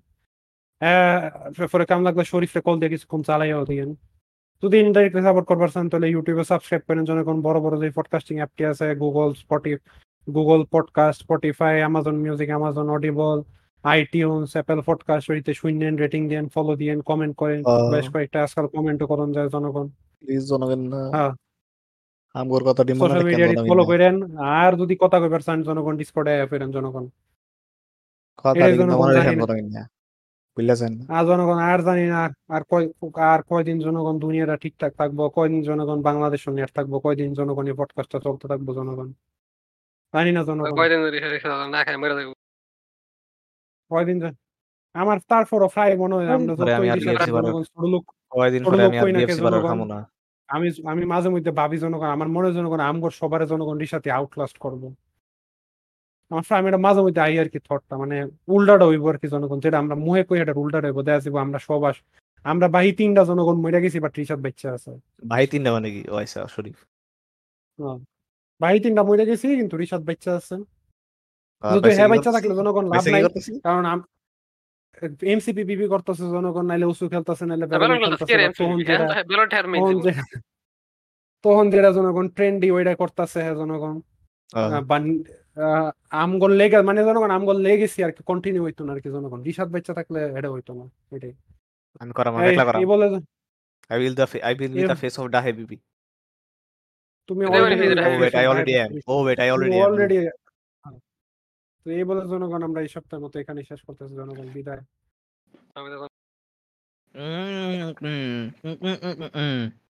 পরে কাম লাগলে শরীফে কল দিয়ে কিছুক্ষণ চালাইয়াও দিয়েন যদি ইনডাইরেক্টলি সাপোর্ট করবার চান তাহলে ইউটিউবে সাবস্ক্রাইব করেন জনগণ বড় বড় যে পডকাস্টিং অ্যাপটি আছে গুগল স্পটি Google podcast Spotify Amazon music Amazon Audible iTunes Apple podcast ওইতে শুনেন রেটিং দেন ফলো দিয়েন কমেন্ট করেন বেশ কয়েকটা আজকাল কমেন্টও করুন যায় জনগণ প্লিজ জনগণ না হ্যাঁ আমগোর কথাটি মনে সোশ্যাল রাখেন মিডিয়া জনগণ ফলো না। করেন আর যদি কথা কইবার চান জনগণ ডিসকর্ডে ফেরেন জনগণ কথাটি এটাই কিন্তু জনগণ মনে জানি রাখেন না জনগণ না বুঝলেছেন। আর জনগণ আর জানি না আর আর কয় আর কয়দিন জনগণ দুনিয়াটা ঠিকঠাক থাকবো কয়দিন জনগণ বাংলাদেশ নেট থাকবো কয়দিন জনগণ এই পডকাস্টটা চলতে থাকবো জনগণ জানি না জনগণ কয়দিন ধরে রিক্সা রিক্সা না খাই মরে যাবো। কয়দিন যা- আমার তারপরও প্রায় মনে হয় আমরা পরে যতই আমি আর রিসার্চ বিএফসি বারের জনগণ ছোট লোক কয়দিন ছোট পরে লোক আমি আর কই না কে বিএফসি বারের জনগণ খামো না। আমি আমি মাঝে মধ্যে ভাবি জনগণ আমার মনে হয় জনগণ আমগর সবার জনগণ রিসাতে আউটলাস্ট করবো আমার প্রায় এটা মাঝে মধ্যে আই আর কি থটটা মানে উল্টাটা হইব আর কি জনগণ যেটা আমরা মুহে কই এটা উল্টাটা হইব দেখা যাবো আমরা সব আস আমরা বাহি তিনটা জনগণ মরে গেছি বা রিসাত বাচ্চা আছে ভাই তিনটা মানে কি ও আচ্ছা শরীফ। হ্যাঁ। বাহি তিনটা মরে গেছি কিন্তু রিসাত বাচ্চা আছে আর যদি বেঁচে হ্যাঁ কি বাচ্চা করতেছি? থাকলে জনগণ লাভ বেঁচে কি নাই করতেছি? কারণ এমসিপি বিপি করতেছে জনগণ নাইলে উসু খেলতেছে নাইলে বেলন বেরোনে খেলতেছে খেলতেছে কে রে বা তখন এমসিপি যেটা হ্যাঁ বেলন ঠের মেইন তখন জীবন। যেটা তখন যেটা জনগণ ট্রেন্ডি ওইটা করতেছে হ্যাঁ জনগণ আহ, আহ, বান- আহ, আমগোল লেগে মানে জনগণ আমগোল লেগেছি আর কি কন্টিনিউ হইতো না আর কি জনগণ রিসাদ বাচ্চা থাকলে এটা হইতো না এটাই আমি করাম আমি এই একলা করাম। এই বলে I will the I will be A- the face of Dahe Bibi. তুমি এদের বাড়ি অলরেডি ভিতরে Oh wait, I already am. Oh wait, I তুমি already am. অলরেডি তো এই বলে জনগণ আমরা এই সপ্তাহের মতো এখানে শেষ করতেছি জনগণ বিদায় আমি তো Mm, mm, mm, mm, mm, mm, mm.